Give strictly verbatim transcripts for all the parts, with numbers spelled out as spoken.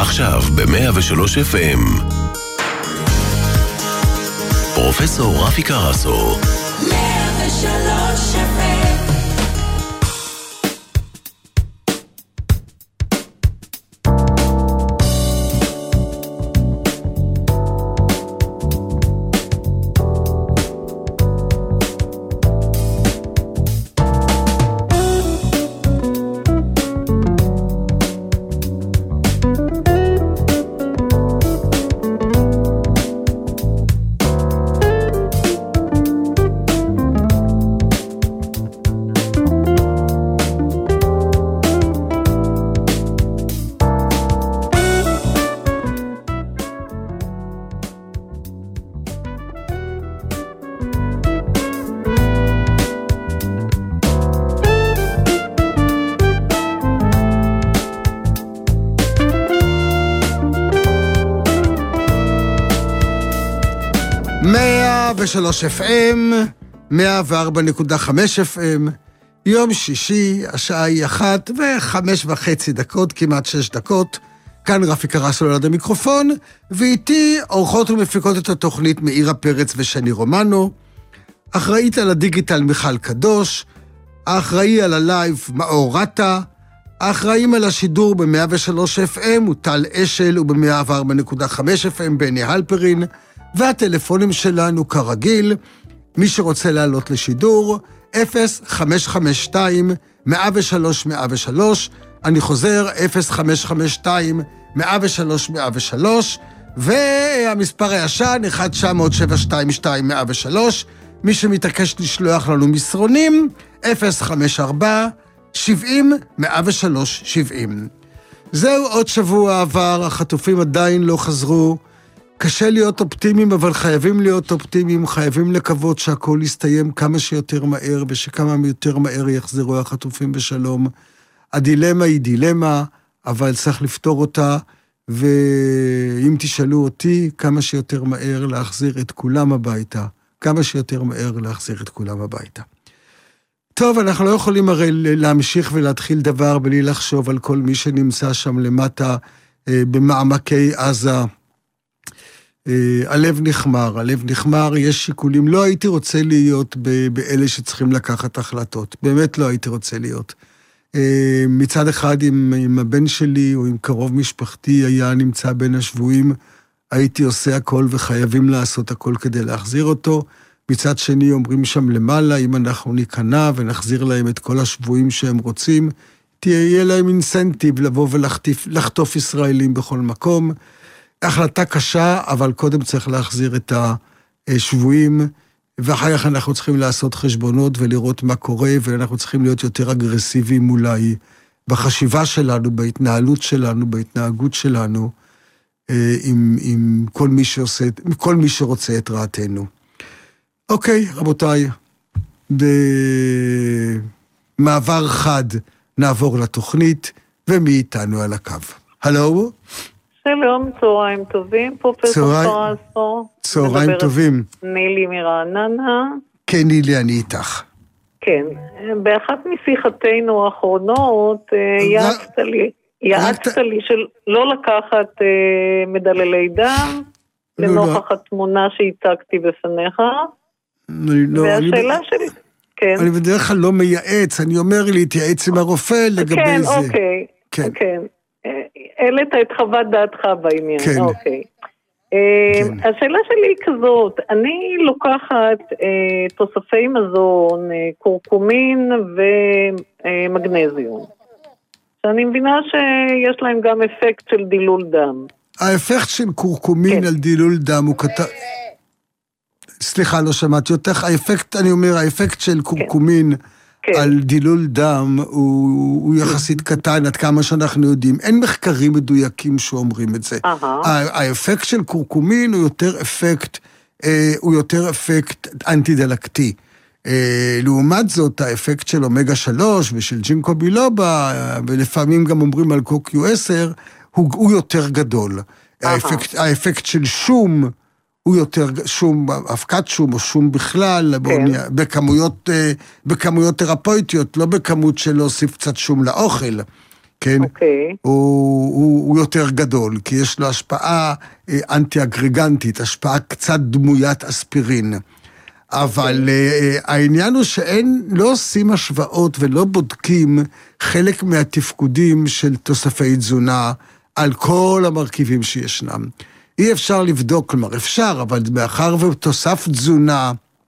עכשיו ב-מאה ושלוש אף אם. פרופסור רפי קרסו. מאה ושלוש אף אם. מאה ושלוש אף אם, מאה וארבע נקודה חמש אף אם, יום שישי, השעה היא אחת וחמש וחצי דקות, כמעט שש דקות. כאן רפי קרסו ליד המיקרופון, ואיתי אורחות ומפיקות את התוכנית מאירה פרץ ושני רומנו, אחראית על הדיגיטל מיכל קדוש, האחראי על הלייב מאור רטה, האחראים על השידור ב-מאה ושלוש אף אם הוא טל אשל, וב-מאה וארבע נקודה חמש אף אם בני הלפרין, והטלפונים שלנו כרגיל, מי שרוצה לעלות לשידור, אפס חמש חמש שתיים מאה ושלוש מאה ושלוש, אני חוזר, אפס חמש חמש שתיים מאה ושלוש מאה ושלוש, והמספר הישן, אחד תשע אפס אפס שבע שתיים שתיים מאה ושלוש, מי שמתעקש לשלוח לנו מסרונים, אפס חמש ארבע שבעים מאה ושלוש שבעים. זהו, עוד שבוע עבר, החטופים עדיין לא חזרו, קשה להיות אופטימיים, אבל חייבים להיות אופטימיים, חייבים לקוות שהכל יסתיים כמה שיותר מהר, ושכמה יותר מהר יחזרו החטופים בשלום. הדילמה היא דילמה, אבל צריך לפתור אותה, ואם תשאלו אותי, כמה שיותר מהר להחזיר את כולם הביתה, כמה שיותר מהר להחזיר את כולם הביתה. טוב, אנחנו לא יכולים הרי להמשיך ולהתחיל דבר, בלי לחשוב על כל מי שנמצא שם למטה, במעמקי עזה, הלב נחמר, הלב נחמר, יש שיקולים, לא הייתי רוצה להיות באלה שצריכים לקחת החלטות, באמת לא הייתי רוצה להיות. מצד אחד עם, עם הבן שלי או עם קרוב משפחתי היה נמצא בין השבועים, הייתי עושה הכל וחייבים לעשות הכל כדי להחזיר אותו. מצד שני אומרים שם למעלה, אם אנחנו ניכנע ונחזיר להם את כל השבועים שהם רוצים, תהיה להם אינסנטיב לבוא ולחטוף ישראלים בכל מקום. החלטה קשה, אבל קודם צריך להחזיר את השבויים, ואחר כך אנחנו צריכים לעשות חשבונות ולראות מה קורה, ואנחנו צריכים להיות יותר אגרסיביים אולי בחשיבה שלנו, בהתנהלות שלנו, בהתנהגות שלנו, עם, עם כל מי שעושה, עם כל מי שרוצה את רעתנו. אוקיי, רבותיי, במעבר חד נעבור לתוכנית, ומי איתנו על הקו. הלו? שלום, צהריים טובים, פרופסור קרסו. צהריים טובים. נילי מרעננה. כן, נילי, אני איתך. כן, באחת משיחתנו האחרונות, יעצת לי, יעצת לי שלא לקחת מדללי דם, לנוכח התמונה שהצגתי בפניך. והשאלה שלי, כן. אני בדרך כלל לא מייעץ, אני אומר לי, תייעץ עם הרופא לגבי זה. כן, אוקיי, כן. העלית את חוות דעתך בעניין, כן. אוקיי. כן. השאלה שלי היא כזאת, אני לוקחת אה, תוספי מזון, אה, קורקומין ומגנזיום, שאני מבינה שיש להם גם אפקט של דילול דם. האפקט של קורקומין כן. על דילול דם הוא כת... סליחה, לא שמעתי אותך, האפקט, אני אומר, האפקט של קורקומין כן. כן. על דילול דם הוא, הוא יחסית קטן עד כמה שאנחנו יודעים. אין מחקרים מדויקים שאומרים את זה. Uh-huh. האפקט של קורקומין הוא יותר אפקט, אה, הוא יותר אפקט אנטי-דלקתי. אה, לעומת זאת, האפקט של אומגה שלוש ושל ג'ינקו בילובה, ולפעמים גם אומרים על קוקיו עשר, הוא, הוא יותר גדול. Uh-huh. האפקט, האפקט של שום, הוא יותר שום, אבקת שום או שום בכלל, כן. בכמויות, בכמויות תרפויטיות, לא בכמות של להוסיף קצת שום לאוכל. כן? Okay. הוא, הוא, הוא יותר גדול, כי יש לו השפעה אנטי-אגרגנטית, השפעה קצת דמוית אספירין. אבל okay. העניין הוא שאין, לא עושים השוואות ולא בודקים חלק מהתפקודים של תוספי תזונה על כל המרכיבים שישנם. אי אפשר לבדוק, כלומר אפשר, אבל מאחר ותוסף תזונה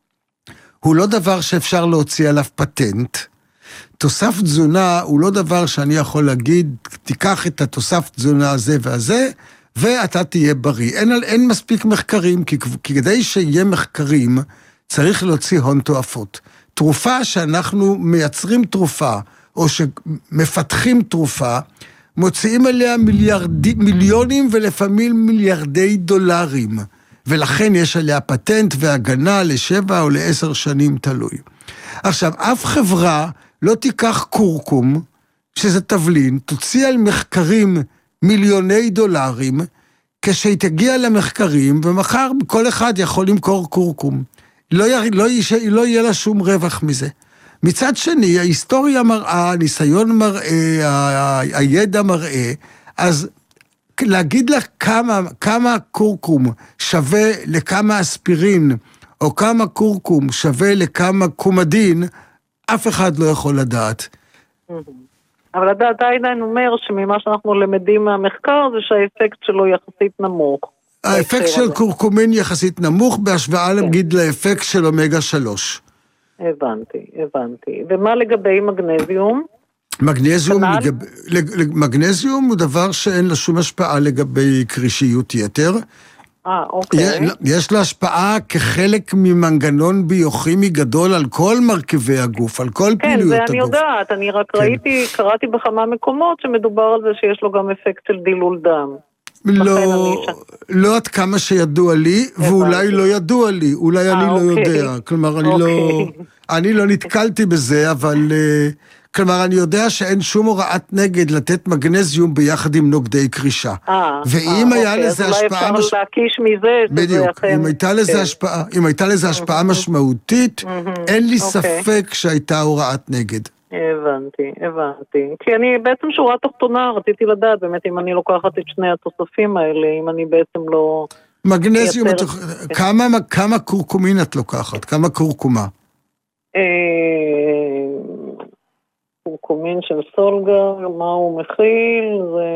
הוא לא דבר שאפשר להוציא עליו פטנט. תוסף תזונה הוא לא דבר שאני יכול להגיד, תיקח את התוסף תזונה הזה והזה, ואתה תהיה בריא. אין, אין מספיק מחקרים, כי, כי כדי שיהיה מחקרים, צריך להוציא הון תועפות. תרופה שאנחנו מייצרים תרופה, או שמפתחים תרופה, מוציאים עליה מיליארדי, מיליונים ולפעמים מיליארדי דולרים, ולכן יש עליה פטנט והגנה לשבע או לעשר שנים תלוי. עכשיו, אף חברה לא תיקח קורקום, שזה תבלין, תוציא על מחקרים מיליוני דולרים, כשהיא תגיע למחקרים, ומחר כל אחד יכול למכור קורקום. לא, י, לא, י, לא יהיה לה שום רווח מזה. מצד שני, ההיסטוריה מראה, הניסיון מראה, ה, הידע מראה, אז להגיד לך כמה, כמה קורקום שווה לכמה אספירין, או כמה קורקום שווה לכמה קומדין, אף אחד לא יכול לדעת. אבל הדעת עדיין אומר שממה שאנחנו למדים מהמחקר זה שהאפקט שלו יחסית נמוך. האפקט של קורקומין יחסית נמוך בהשוואה נגיד לאפקט של אומגה שלוש. הבנתי, הבנתי. ומה לגבי מגנזיום? מגנזיום, לגב... מגנזיום הוא דבר שאין לה שום השפעה לגבי קרישיות יתר. אה, אוקיי. יש לה השפעה כחלק ממנגנון ביוכימי גדול על כל מרכיבי הגוף, על כל כן, פעילויות הגוף. כן, זה אני יודעת, אני רק כן. ראיתי, קראתי בכמה מקומות שמדובר על זה שיש לו גם אפקט של דילול דם. לא, לא עד כמה שידוע לי, ואולי לא ידוע לי, אולי אני לא יודע. כלומר, אני לא, אני לא נתקלתי בזה, אבל, כלומר, אני יודע שאין שום הוראת נגד לתת מגנזיום ביחד עם נוגדי קרישה. ואם היה לזה השפעה... אז אולי אפשר להקיש מזה, בדיוק, אם הייתה לזה השפעה, אם הייתה לזה השפעה משמעותית, אין לי ספק שהייתה הוראת נגד. הבנתי, הבנתי. כי אני בעצם שורה תחתונה, רציתי לדעת באמת אם אני לוקחת את שני התוספים האלה, אם אני בעצם לא... מגנזיום, כמה, כמה קורקומין את לוקחת? כמה קורקומה? קורקומין של סולגר, מה הוא מכיל, זה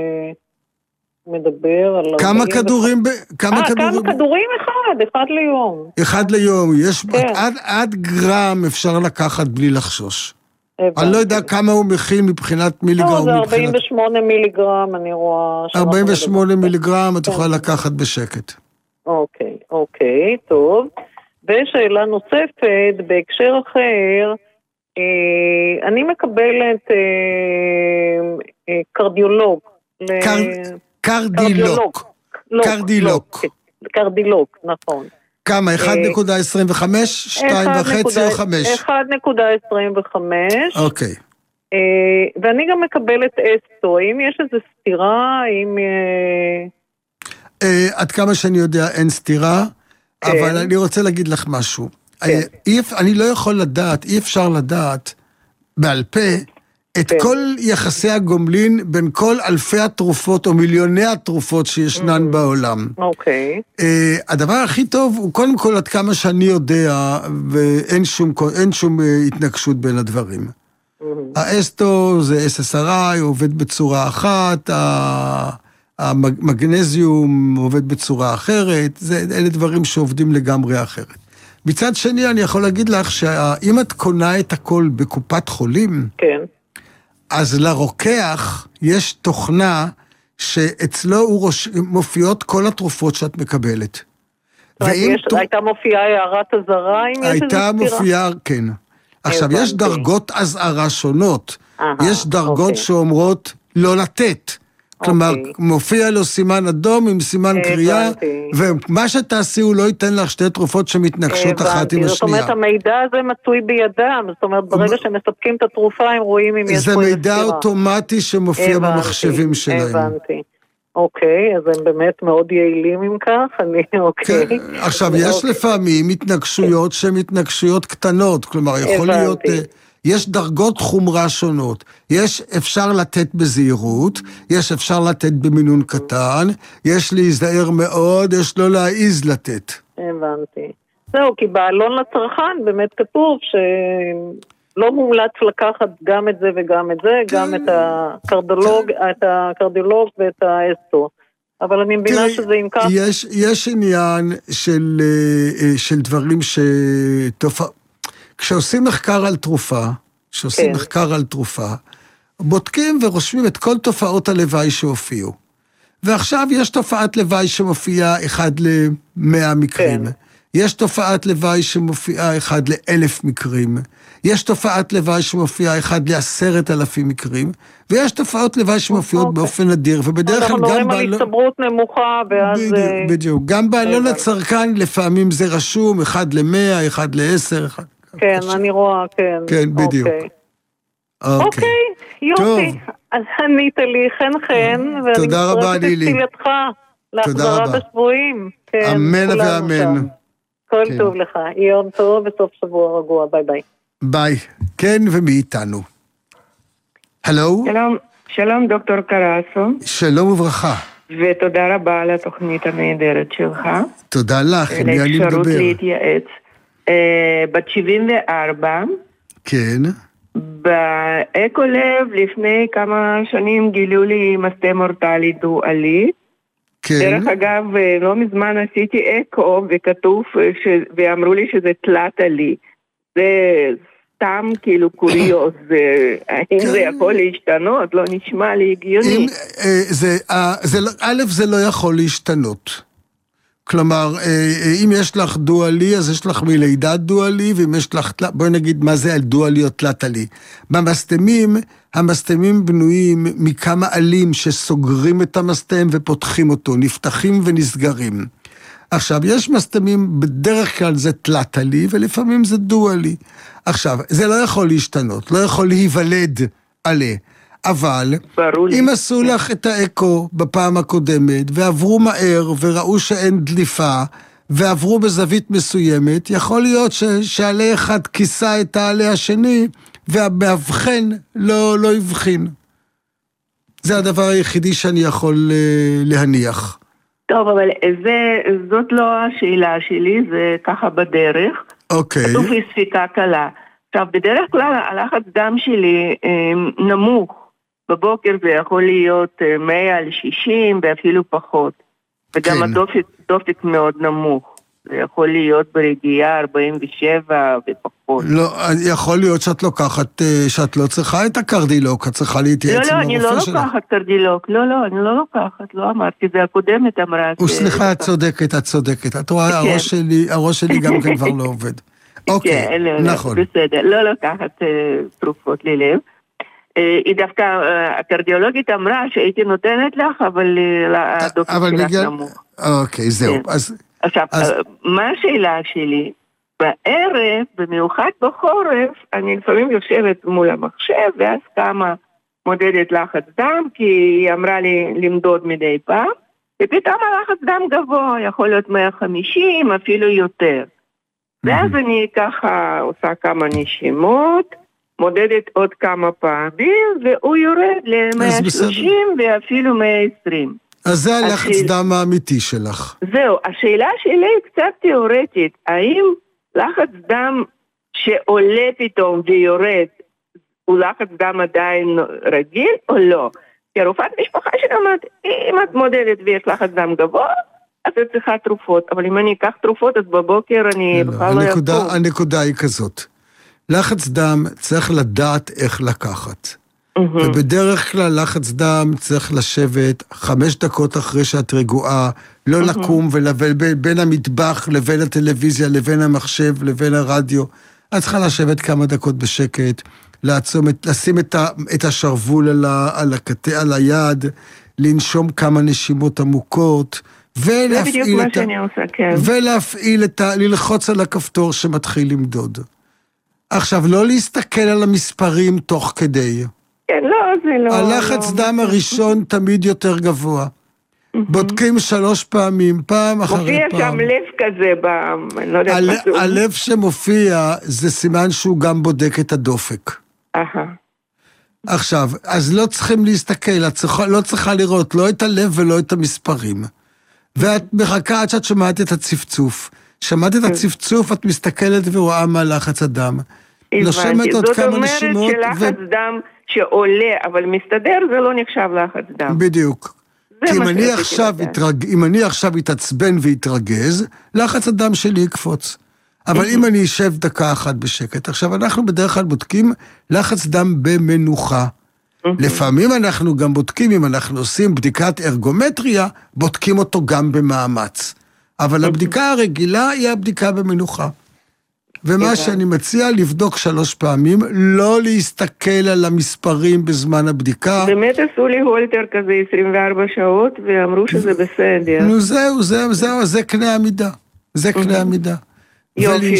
מדבר על... כמה כדורים... כמה כדורים? אחד, אחד ליום. אחד ליום, יש... עד גרם אפשר לקחת בלי לחשוש. אני לא יודע כמה הוא מכיל מבחינת מיליגרם. לא, זה ארבעים ושמונה מיליגרם, אני רואה... ארבעים ושמונה מיליגרם, את יכולה לקחת בשקט. אוקיי, אוקיי, טוב. ושאלה נוספת, בהקשר אחר, אני מקבלת קרדיולוג. קרדילוג. קרדילוג. קרדילוג, נכון. כמה? אחת נקודה עשרים וחמש? שתיים וחצי או חמש? אחת נקודה עשרים וחמש. אוקיי. ואני גם מקבלת אסטו. האם יש איזו סתירה? האם... עד כמה שאני יודע אין סתירה, אבל אני רוצה להגיד לך משהו. אני לא יכול לדעת, אי אפשר לדעת בעל פה, את כל יחסי הגומלין בין כל אלפי התרופות או מיליוני התרופות שישנן בעולם. אוקיי. הדבר הכי טוב הוא קודם כל עד כמה שאני יודע, ואין שום, אין שום התנגשות בין הדברים. האסטו זה אס אס אר איי, עובד בצורה אחת, המגנזיום עובד בצורה אחרת, זה, אלה דברים שעובדים לגמרי אחרת. מצד שני אני יכול להגיד לך שאם את קונה את הכל בקופת חולים, כן. אז לרוקח יש תוכנה שאצלו הוא ראש... מופיעות כל התרופות שאת מקבלת. יש, ת... הייתה מופיעה הערת הזרה? הייתה מופיעה, כן. עכשיו, יש דרגות הזהרה שונות. יש דרגות שאומרות לא לתת. כלומר, מופיע לו סימן אדום עם סימן קריאה, ומה שתעשי הוא לא ייתן לך שתי תרופות שמתנגשות אחת עם השנייה. זאת אומרת, המידע הזה מצוי בידם, זאת אומרת, ברגע שמספקים את התרופה, הם רואים אם יש פה איזו סתירה. זה מידע אוטומטי שמופיע במחשבים שלהם. הבנתי. אוקיי, אז הם באמת מאוד יעילים עם כך, אני אוקיי. עכשיו, יש לפעמים התנגשויות שהן התנגשויות קטנות, כלומר, יכול להיות... יש דרגות חומרה שונות. יש אפשר לתת בזהירות, יש אפשר לתת במינון קטן, יש להיזהר מאוד, יש לא להעיז לתת. הבנתי. זהו, כי בעלון לצרכן באמת כתוב שלא מומלץ לקחת גם את זה וגם את זה, כן. גם את הקרדיולוג, כן. את הקרדיולוג ואת האסטו. אבל אני מבינה שזה אם כך... יש, יש עניין של, של דברים שתופע... כשעושים מחקר על תרופה, כשעושים כן. מחקר על תרופה, בודקים ורושמים את כל תופעות הלוואי שהופיעו. ועכשיו יש תופעת לוואי שמופיעה אחד למאה מקרים. כן. יש תופעת לוואי שמופיעה אחד לאלף מקרים. יש תופעת לוואי שמופיעה אחד לעשרת אלפים מקרים. ויש תופעות לוואי שמופיעות אוקיי. באופן נדיר. ובדרך כלל גם... אנחנו נוראים על הסתברות נמוכה, ואז... בדיוק, בדיוק. גם בעלון הצרכן לפעמים זה רשום, אחד למאה, אחד לעשר, אחד... כן, אני רואה, כן. כן, בדיוק. אוקיי, אוקיי, יופי. אז ענית לי חן חן, ואני מצטרפת את תפילתך להחזרה בשבועים. אמן ואמן. כל טוב לך, יום טוב וסוף שבוע רגוע, ביי ביי. ביי, כן ומי איתנו. הלו? שלום, שלום דוקטור קרסו. שלום וברכה. ותודה רבה על התוכנית הנהדרת שלך. תודה לך, עם מי אני מדבר? לאפשרות להתייעץ. בת שבעים וארבע. כן. באקולב לפני כמה שנים גילו לי מסטה מורטלי דואלי. כן. דרך אגב, לא מזמן עשיתי אקו וכתוב, ש... ואמרו לי שזה תלת עלי. זה סתם כאילו קוריוז, האם כן. זה יכול להשתנות? לא נשמע לי הגיוני. אם, זה, זה, א', זה לא יכול להשתנות. כלומר, אם יש לך דואלי, אז יש לך מלידת דואלי, ואם יש לך, בואי נגיד מה זה על דואלי או תלת עלי. במסתמים, המסתמים בנויים מכמה עלים שסוגרים את המסתם ופותחים אותו, נפתחים ונסגרים. עכשיו, יש מסתמים, בדרך כלל זה תלת עלי, ולפעמים זה דואלי. עכשיו, זה לא יכול להשתנות, לא יכול להיוולד עלי. אבל אם עשו לך את האקו בפעם הקודמת, ועברו מהר וראו שאין דליפה, ועברו בזווית מסוימת, יכול להיות שעלי אחד כיסה את העלי השני, והמאבחן לא, לא הבחין. זה הדבר היחידי שאני יכול להניח. טוב, אבל זה, זאת לא השאלה שלי, זה ככה בדרך. אוקיי. כתוב לי ספיקה קלה. עכשיו, בדרך כלל הלחץ דם שלי נמוך. בבוקר זה יכול להיות מאה על שישים ואפילו פחות. וגם כן. הדופק, דופק מאוד נמוך. זה יכול להיות ברגיעה ארבעים ושבע ופחות. לא, יכול להיות שאת לוקחת, שאת לא צריכה את הקרדילוק, את צריכה להתייעץ עם הרופא שלך. לא, לא, אני לא לוקחת קרדילוק. לא, לא, אני לא לוקחת, לא אמרתי, זה הקודמת אמרה. וסליחה, את צודקת, את צודקת. את רואה, הראש שלי, הראש שלי גם כן כבר לא עובד. אוקיי, נכון. בסדר, לא לוקחת תרופות ללב. היא דווקא, הקרדיולוגית אמרה שהייתי נותנת לך, אבל הדופק שלך נמוך. אוקיי, זהו. עכשיו, מה השאלה שלי? בערב, במיוחד בחורף, אני לפעמים יושבת מול המחשב, ואז כמה מודדת לחץ דם, כי היא אמרה לי למדוד מדי פעם, ופתאום הלחץ דם גבוה, יכול להיות מאה וחמישים, אפילו יותר. ואז אני ככה עושה כמה נשימות, מודדת עוד כמה פעמים, והוא יורד ל-מאה ושלושים ואפילו מאה ועשרים. אז זה הלחץ השאל... דם האמיתי שלך. זהו, השאלה שלי היא קצת תיאורטית. האם לחץ דם שעולה פתאום ויורד, הוא לחץ דם עדיין רגיל או לא? כי הרופאת משפחה שלי אומרת, אם את מודדת ויש לחץ דם גבוה, אז את צריכה תרופות. אבל אם אני אקח תרופות, אז בבוקר אני בכלל לא יקום. הנקודה היא כזאת. לחץ דם צריך לדעת איך לקחת. ובדרך כלל לחץ דם צריך לשבת חמש דקות אחרי שאת רגועה, לא לקום ובין המטבח לבין הטלוויזיה, לבין המחשב, לבין הרדיו. את צריכה לשבת כמה דקות בשקט, לעצום, לשים את, ה, את השרוול על, ה, על, הקטע, על היד, לנשום כמה נשימות עמוקות, ולהפעיל את, עושה, כן. ולהפעיל את ה, ללחוץ על הכפתור שמתחיל למדוד. עכשיו, לא להסתכל על המספרים תוך כדי. כן, לא, זה לא... הלחץ לא, דם לא. הראשון תמיד יותר גבוה. בודקים שלוש פעמים, פעם אחרי פעם. מופיע שם לב כזה, אני לא יודעת מה זה. הלב שמופיע זה סימן שהוא גם בודק את הדופק. אהה. עכשיו, אז לא צריכים להסתכל, לא צריכה לראות לא את הלב ולא את המספרים. ואת מחכה עד שאת שמעת את הצפצוף. שמעת את הצפצוף, את מסתכלת ורואה מה לחץ הדם. הבנתי, זאת אומרת שלחץ דם שעולה, אבל מסתדר, זה לא נחשב לחץ דם. בדיוק. כי אם אני עכשיו יתרג... אם אני עכשיו יתעצבן ויתרגז, לחץ הדם שלי יקפוץ. אבל אם אני אשב דקה אחת בשקט, עכשיו אנחנו בדרך כלל בודקים לחץ דם במנוחה. לפעמים אנחנו גם בודקים, אם אנחנו עושים בדיקת ארגומטריה, בודקים אותו גם במאמץ. אבל הבדיקה הרגילה היא הבדיקה במנוחה. ומה שאני מציע לבדוק שלוש פעמים, לא להסתכל על המספרים בזמן הבדיקה. באמת עשו לי הולטר כזה עשרים וארבע שעות, ואמרו שזה בסדר. נו זהו, זהו, זהו, זה קנה המידה. זה קנה המידה. יופי,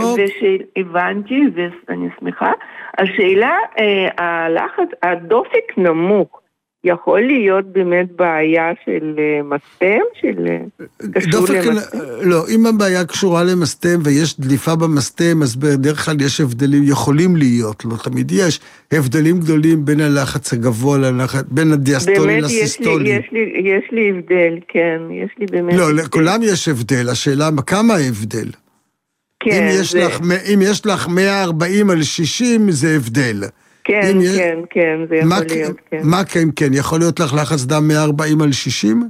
והבנתי, ואני שמחה. השאלה, הלחץ, הדופק נמוך, יכול להיות באמת בעיה של מסתם, של קשור למסתם? לא, אם הבעיה קשורה למסתם ויש דליפה במסתם, אז בדרך כלל יש הבדלים, יכולים להיות, לא תמיד יש, הבדלים גדולים בין הלחץ הגבוה ללחץ, בין הדיאסטולי לסיסטולי. באמת יש לי, יש לי הבדל, כן, יש לי באמת לא, הבדל. לכולם יש הבדל, השאלה, כמה ההבדל? כן, אם יש, זה... לך, אם יש לך מאה וארבעים על שישים, זה הבדל. כן, יש... כן, כן, זה יכול מה, להיות, כן. מה כן, כן? יכול להיות לך לחץ דם מאה וארבעים על שישים?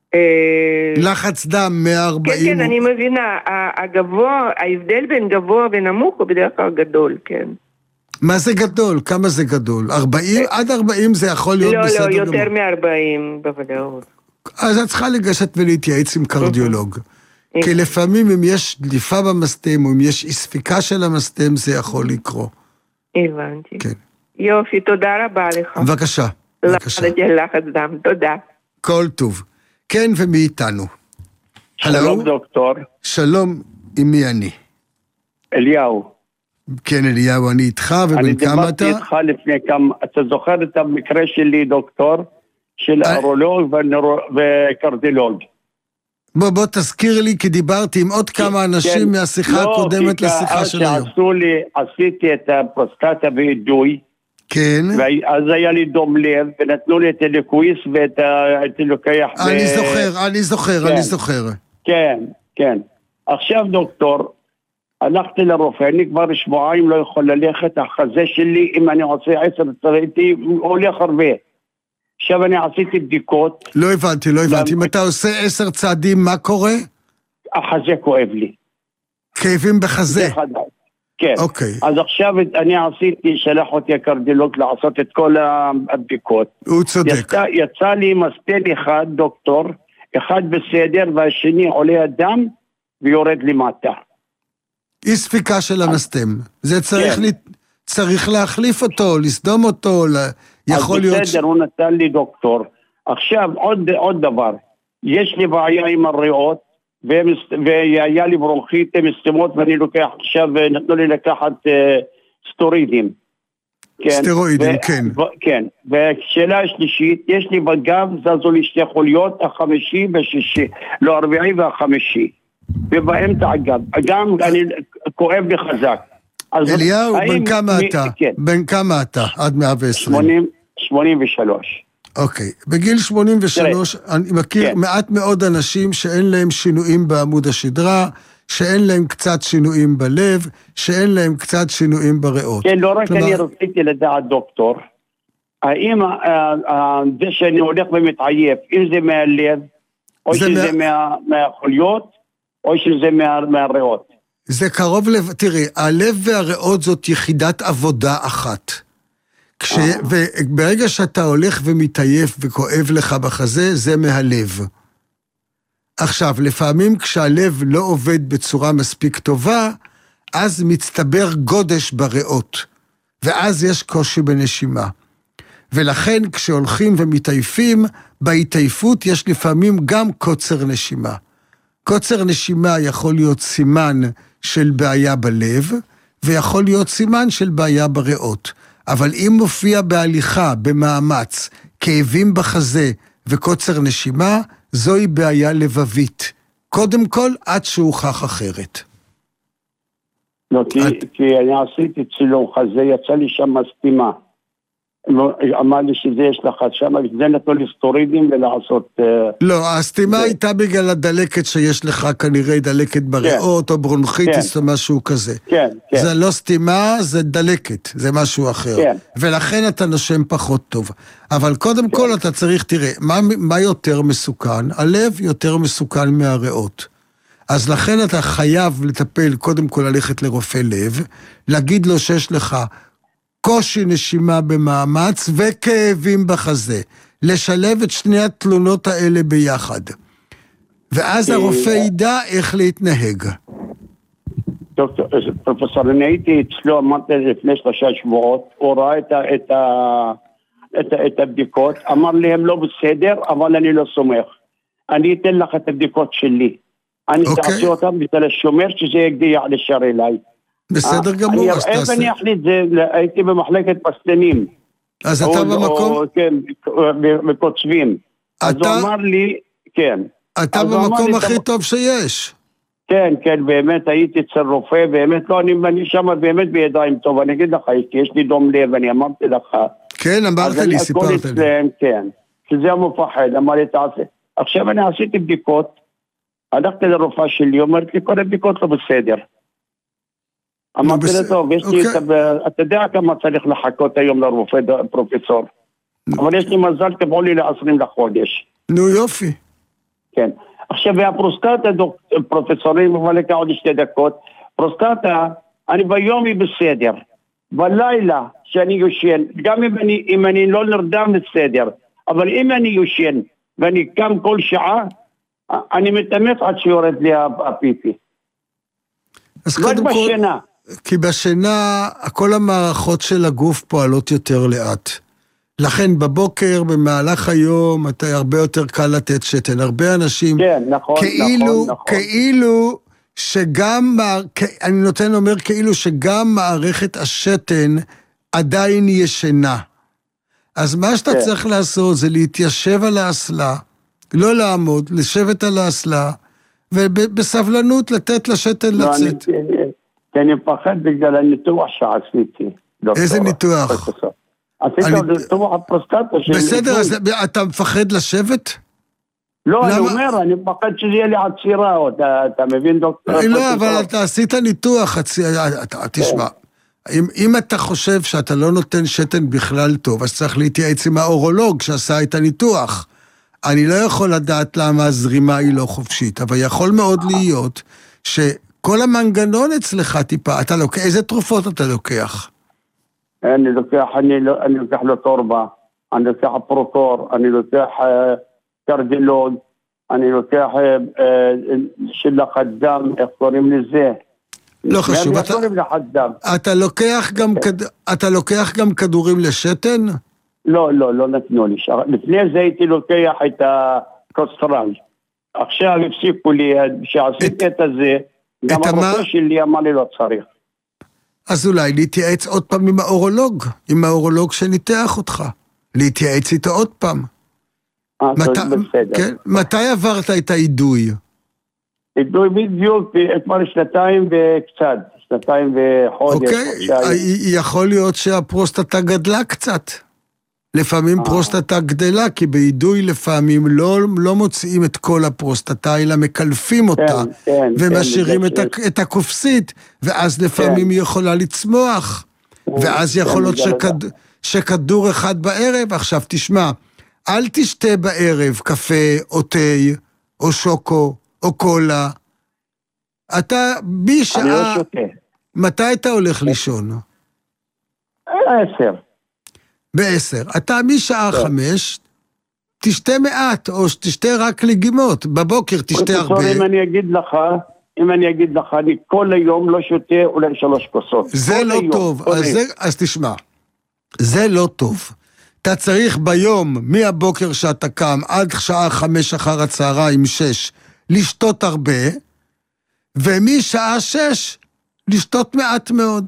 לחץ דם מאה וארבעים... כן, כן, אני מבינה. הגבוה, ההבדל בין גבוה ונמוך הוא בדרך כלל גדול, כן. מה זה גדול? כמה זה גדול? ארבעים? עד ארבעים זה יכול להיות בסדר גמור. לא, לא, יותר מ-ארבעים בוודאות. אז את צריכה לגשת ולהתייעץ עם קרדיולוג. כי לפעמים אם יש דליפה במסתם, או אם יש ספיקה של המסתם, זה יכול לקרוא. הבנתי. כן. יופי, תודה רבה לך. בבקשה. בבקשה. לחץ דם, תודה. כל טוב. כן, ומי איתנו? שלום דוקטור. שלום, עם מי אני? אליהו. כן, אליהו, אני איתך, ובין כמה אתה? אני דיברתי איתך לפני כמה, אתה זוכר את המקרה שלי, דוקטור, של אורולוג וקרדיולוג. בוא, בוא תזכיר לי, כי דיברתי עם עוד כמה אנשים מהשיחה הקודמת לשיחה של היום. לא, כי שעשו לי, עשיתי את הפרוסטטה ואידוי, כן. ואז היה לי דום לב, ונתנו לי את הליקוויס ואת הלוקח... אני זוכר, אני זוכר, אני זוכר. כן, כן. עכשיו דוקטור, הלכתי לרופא, אני כבר שבועיים לא יכול ללכת, החזה שלי, אם אני עושה עשר צרעתי, הולך הרבה. עכשיו אני עשיתי בדיקות. לא הבנתי, לא הבנתי. אם אתה עושה עשר צעדים, מה קורה? החזה כואב לי. כאבים בחזה? כן. אוקיי. אז עכשיו אני עשיתי, שלח אותי הקרדיולוג לעשות את כל הבדיקות. הוא צודק. יצא, יצא לי מסטל אחד, דוקטור, אחד בסדר, והשני עולה הדם ויורד למטה. אי ספיקה של המסתם. זה צריך, כן. לי, צריך להחליף אותו, לסדום אותו, יכול להיות... אז בסדר, ש... הוא נתן לי דוקטור. עכשיו, עוד, עוד דבר. יש לי בעיה עם הריאות, והיה לי ברונכית מסתמות, ואני לוקח עכשיו, נתנו לי לקחת סטורידים. סטרואידים, כן. כן. והשאלה השלישית, יש לי בגב, זזו לי שתי חוליות, החמישי והשישי, לא הרביעי והחמישי. ובאמצע הגב. גם אני כואב לי חזק. אליהו, בן כמה אתה? בן כמה אתה? עד מאה ועשרים. שמונים ושלוש. אוקיי. בגיל שמונים ושלוש, אני מכיר מעט מאוד אנשים שאין להם שינויים בעמוד השדרה, שאין להם קצת שינויים בלב, שאין להם קצת שינויים בריאות. כן, לא רק אני רציתי לדעת, דוקטור, האם זה שאני הולך ומתעייף, אם זה מהלב, או שזה מהחוליות, או שזה מהריאות. זה קרוב לב, תראי, הלב והריאות זאת יחידת עבודה אחת. כש, וברגע שאתה הולך ומתעייף וכואב לך בחזה, זה מהלב. עכשיו, לפעמים כשהלב לא עובד בצורה מספיק טובה, אז מצטבר גודש בריאות, ואז יש קושי בנשימה. ולכן כשהולכים ומתעייפים, בהתעייפות יש לפעמים גם קוצר נשימה. קוצר נשימה יכול להיות סימן של בעיה בלב, ויכול להיות סימן של בעיה בריאות. אבל אם מופיע בהליכה, במאמץ, כאבים בחזה וקוצר נשימה, זוהי בעיה לבבית. קודם כל, עד שהוכח אחרת. לא, כי, את... כי אני עשיתי צילום חזה, יצא לי שם סתימה. אמר לי שזה יש לך שם, זה נתנו לסטורידים ולעשות... לא, הסתימה הייתה בגלל הדלקת שיש לך, כנראה דלקת בריאות, או ברונחיטיס, או משהו כזה. כן, כן. זה לא סתימה, זה דלקת, זה משהו אחר. כן. ולכן אתה נושם פחות טוב. אבל קודם כל אתה צריך, תראה, מה, מה יותר מסוכן? הלב יותר מסוכן מהריאות. אז לכן אתה חייב לטפל, קודם כל ללכת לרופא לב, להגיד לו שיש לך קושי נשימה במאמץ וכאבים בחזה. לשלב את שני התלונות האלה ביחד. ואז הרופא ידע איך להתנהג. דוקטור, פרופסור, אני הייתי אצלו, אמרתי לפני שלושה שבועות, הוא ראה את, את, את, את הבדיקות, אמר לי הם לא בסדר, אבל אני לא סומך. אני אתן לך את הבדיקות שלי. אני תעשי אותם בתל השומר שזה יגדיע לשאר אליי. בסדר גמור, אז תעשה. אני אחליט, הייתי במחלקת פסטנים. אז אתה במקום? כן, בקוצבים. אז הוא אמר לי, כן. אתה במקום הכי טוב שיש. כן, כן, באמת הייתי אצל רופא, באמת לא, אני שם באמת בידיים טוב, אני אגיד לך, יש לי דום לב, אני אמרתי לך. כן, אמרת לי, סיפרת לי. כן, שזה המפחד, אמר לי, תעשה. עכשיו אני עשיתי בדיקות, הלכתי לרופאה שלי, אומרת לי, כל הבדיקות לא בסדר. אמרתי לה, טוב, יש לי, אתה יודע כמה צריך לחכות היום לרופא פרופסור, אבל יש לי מזל, תבואו לי לעשרים לחודש. נו יופי. כן. עכשיו, והפרוסטטה, פרופסורים, אבל לקח עוד שתי דקות, פרוסטטה, אני ביום היא בסדר, בלילה שאני יושן, גם אם אני, אם אני לא נרדם בסדר, אבל אם אני יושן, ואני קם כל שעה, אני מתאמץ עד שיורד לי הפיפי. אז קודם כל, כי בשינה, כל המערכות של הגוף פועלות יותר לאט. לכן בבוקר, במהלך היום, אתה הרבה יותר קל לתת שתן. הרבה אנשים, כן, נכון, כאילו, נכון, נכון. כאילו שגם, אני נותן אומר, כאילו שגם מערכת השתן עדיין ישנה. אז מה שאתה כן. צריך לעשות זה להתיישב על האסלה, לא לעמוד, לשבת על האסלה, ובסבלנות לתת לשתן לא, לצאת. אני, כי אני פחד בגלל הניתוח שעשיתי. איזה ניתוח? עשיתי ניתוח הפרוסטטה. בסדר, אז אתה מפחד לשבת? לא, אני אומר, אני מפחד שזה יהיה לי עצירה, אתה מבין דוקטור? לא, אבל אתה עשית ניתוח, תשמע, אם אתה חושב שאתה לא נותן שתן בכלל טוב, אז צריך להתייעץ עם האורולוג שעשה את הניתוח. אני לא יכול לדעת למה הזרימה היא לא חופשית, אבל יכול מאוד להיות שכל המנגנון אצלך טיפה, אתה לוקח, איזה תרופות אתה לוקח? אני לוקח, אני, אני לוקח לטורבה, אני לוקח פרוטור, אני לוקח קרדילוד, אני לוקח של לחץ דם, איך קוראים לזה? לא חשוב, אתה, אתה, לוקח גם, אתה לוקח גם כדורים לשתן? לא, לא, לא נתנו לי. לפני זה הייתי לוקח את הקוסטרל. עכשיו הפסיקו לי, שעשיתי את הזה, גם הרופא שלי אמר לי לא צריך. אז אולי להתייעץ עוד פעם עם האורולוג, עם האורולוג שניתח אותך. להתייעץ איתו עוד פעם. אה, מת... בסדר. כן? מתי עברת את העידוי? עידוי בדיוק, כבר שנתיים וקצת, שנתיים וחודש. אוקיי, יכול להיות שהפרוסטטה גדלה קצת. לפעמים פרוסטטה גדלה, כי בעידוי לפעמים לא, לא מוציאים את כל הפרוסטטה, אלא מקלפים אותה, כן, כן, ומשאירים כן, את, ה, את הקופסית, ואז לפעמים כן. היא יכולה לצמוח, ואז יכול להיות שכד, שכדור אחד בערב. עכשיו תשמע, אל תשתה בערב קפה או תה, או שוקו, או קולה. אתה בשעה... אני לא שותה. מתי אתה הולך לישון? עשר. בעשר. אתה משעה חמש, תשתה מעט, או תשתה רק לגימות. בבוקר תשתה הרבה. אם אני אגיד לך, אם אני אגיד לך, אני כל היום לא שותה אולי שלוש כוסות. זה לא טוב. אז תשמע, זה לא טוב. אתה צריך ביום, מהבוקר שאתה קם, עד שעה חמש אחר הצהריים, שש, לשתות הרבה, ומשעה שש, לשתות מעט מאוד.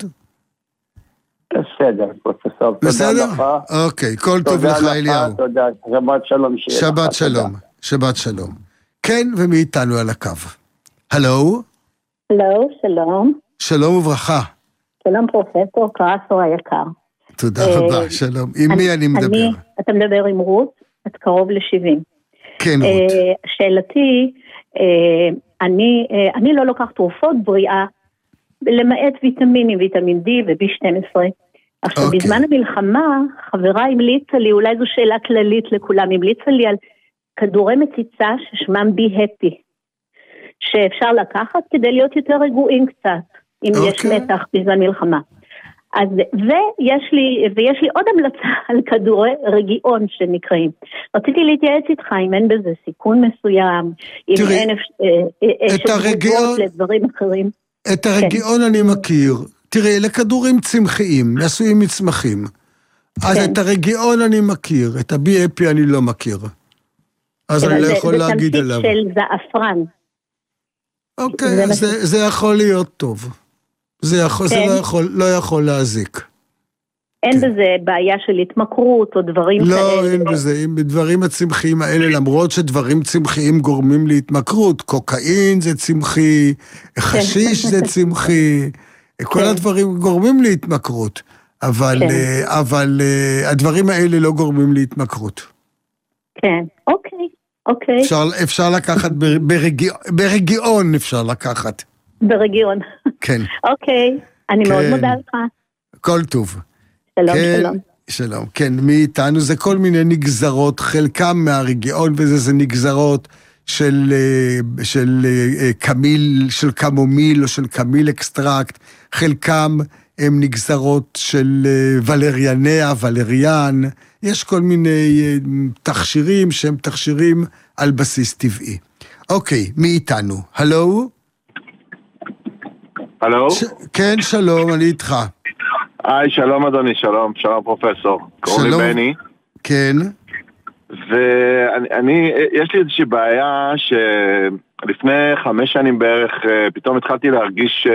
בסדר, פרופסור. בסדר? אוקיי, כל טוב לך אליהו. תודה, שבת שלום. שבת שלום. שבת שלום. כן, ומאיתנו על הקו. הלו? הלו, שלום. שלום וברכה. שלום פרופסור קרסו היקר. תודה רבה, שלום. עם מי אני מדבר? אתה מדבר עם רות, את קרוב ל-שבעים. כן, רות. שאלתי, אני לא לוקח תרופות בריאה, למעט ויטמינים, ויטמין D ו-בי שתים עשרה. עכשיו, okay. בזמן המלחמה, חברה המליצה לי, אולי זו שאלה כללית לכולם, המליצה לי על כדורי מציצה ששמם בי הפי, שאפשר לקחת כדי להיות יותר רגועים קצת, אם okay. יש מתח בזמן מלחמה. אז, ויש לי, ויש לי עוד המלצה על כדורי רגיעון שנקראים. רציתי להתייעץ איתך אם אין בזה סיכון מסוים, אם תראי, אין אפשרות לדברים אחרים. את הרגיעון אני מכיר. תראי, אלה כדורים צמחיים, עשויים מצמחים. אז את הרגיעון אני מכיר, את הבי אפי אני לא מכיר. אז אני לא יכול להגיד עליו. זה תמצית של זעפרן. אוקיי, זה יכול להיות טוב. זה לא יכול להזיק. אין בזה בעיה של התמכרות או דברים כאלה. לא, אין בזה. בדברים הצמחיים האלה, למרות שדברים צמחיים גורמים להתמכרות, קוקאין זה צמחי, חשיש זה צמחי, כל הדברים גורמים להתמכרות, אבל, אבל הדברים האלה לא גורמים להתמכרות. כן, אוקיי, אוקיי. אפשר, אפשר לקחת, ברגיע, ברגיעון אפשר לקחת. ברגיעון. כן. אוקיי, אני כן. מאוד מודה לך. כל טוב. שלום, כן, שלום. שלום. כן, מאיתנו זה כל מיני נגזרות, חלקם מהרגיעון, וזה זה נגזרות של, של קמיל, של קמומיל או של קמיל אקסטרקט, חלקם הם נגזרות של ולריאניה, ולריאן, יש כל מיני תכשירים שהם תכשירים על בסיס טבעי. אוקיי, מאיתנו. הלו? הלו? ש... כן, שלום, אני איתך. היי, שלום אדוני, שלום, שלום פרופסור. קוראים לי בני. כן. ואני, אני, יש לי איזושהי בעיה שלפני חמש שנים בערך פתאום התחלתי להרגיש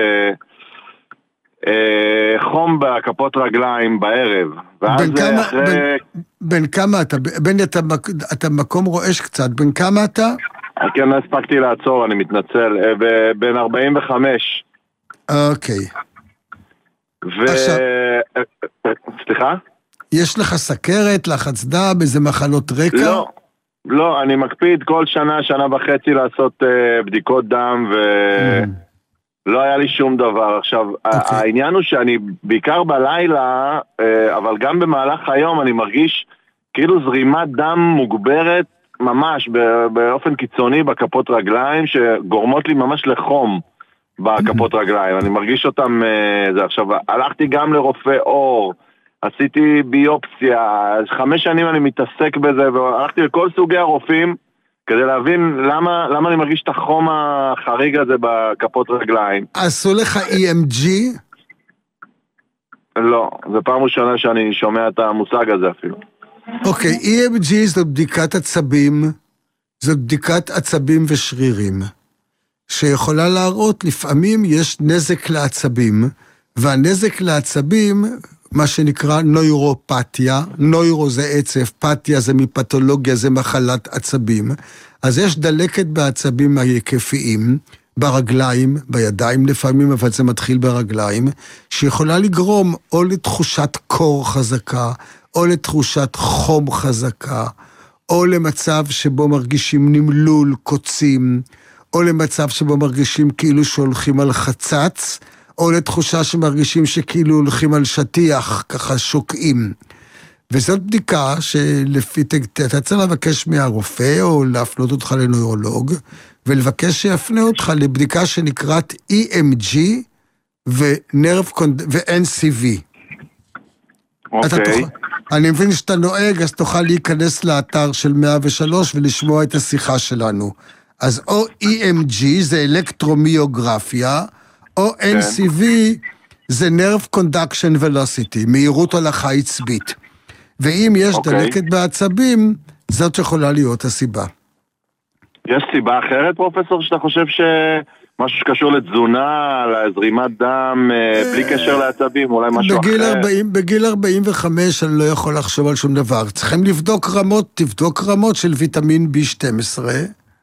אה, חום בכפות רגליים בערב. בין כמה, אחרי... בין, בין כמה אתה? בני, אתה, אתה מקום רועש קצת. בין כמה אתה? כן, לא הספקתי לעצור, אני מתנצל. בין ארבעים וחמש. אוקיי. ו... עכשיו... סליחה? יש לך סכרת, לחץ דם, איזה מחלות רקע? לא, לא, אני מקפיד כל שנה, שנה וחצי לעשות uh, בדיקות דם ולא mm. היה לי שום דבר. עכשיו, okay. העניין הוא שאני בעיקר בלילה, uh, אבל גם במהלך היום אני מרגיש כאילו זרימת דם מוגברת ממש באופן קיצוני בכפות רגליים, שגורמות לי ממש לחום בכפות רגליים. אני מרגיש אותם, uh, זה עכשיו, הלכתי גם לרופא אור, עשיתי ביופסיה, חמש שנים אני מתעסק בזה, והלכתי לכל סוגי הרופאים, כדי להבין למה, למה אני מרגיש את החום החריג הזה בכפות רגליים. עשו לך אי אם ג'י? לא, זו פעם ראשונה שאני שומע את המושג הזה אפילו. אוקיי, אי אם ג'י זו בדיקת עצבים, זו בדיקת עצבים ושרירים, שיכולה להראות, לפעמים יש נזק לעצבים, והנזק לעצבים, מה שנקרא נוירופתיה, נוירו זה עצב, פתיה זה מפתולוגיה, זה מחלת עצבים, אז יש דלקת בעצבים ההיקפיים, ברגליים, בידיים לפעמים, אבל זה מתחיל ברגליים, שיכולה לגרום או לתחושת קור חזקה, או לתחושת חום חזקה, או למצב שבו מרגישים נמלול, קוצים, או למצב שבו מרגישים כאילו שהולכים על חצץ, או לתחושה שמרגישים שכאילו הולכים על שטיח, ככה שוקעים. וזאת בדיקה שלפי, אתה צריך לבקש מהרופא, או להפנות אותך לנוירולוג, ולבקש שיפנה אותך לבדיקה שנקראת אי אם ג'י ו-אן סי וי. אוקיי. אני מבין שאתה נוהג, אז תוכל להיכנס לאתר של מאה ושלוש ולשמוע את השיחה שלנו. אז או אי אם ג'י זה אלקטרומיוגרפיה, או אן סי וי זה Nerve Conduction Velocity, מהירות הולכה עצבית. ואם יש okay. דלקת בעצבים, זאת יכולה להיות הסיבה. יש סיבה אחרת, פרופסור, שאתה חושב משהו שקשור לתזונה, לזרימת דם, בלי קשר לעצבים, אולי משהו בגיל אחר. ארבעים, בגיל ארבעים וחמש אני לא יכול לחשוב על שום דבר. צריכים לבדוק רמות, תבדוק רמות של ויטמין בי שתים עשרה.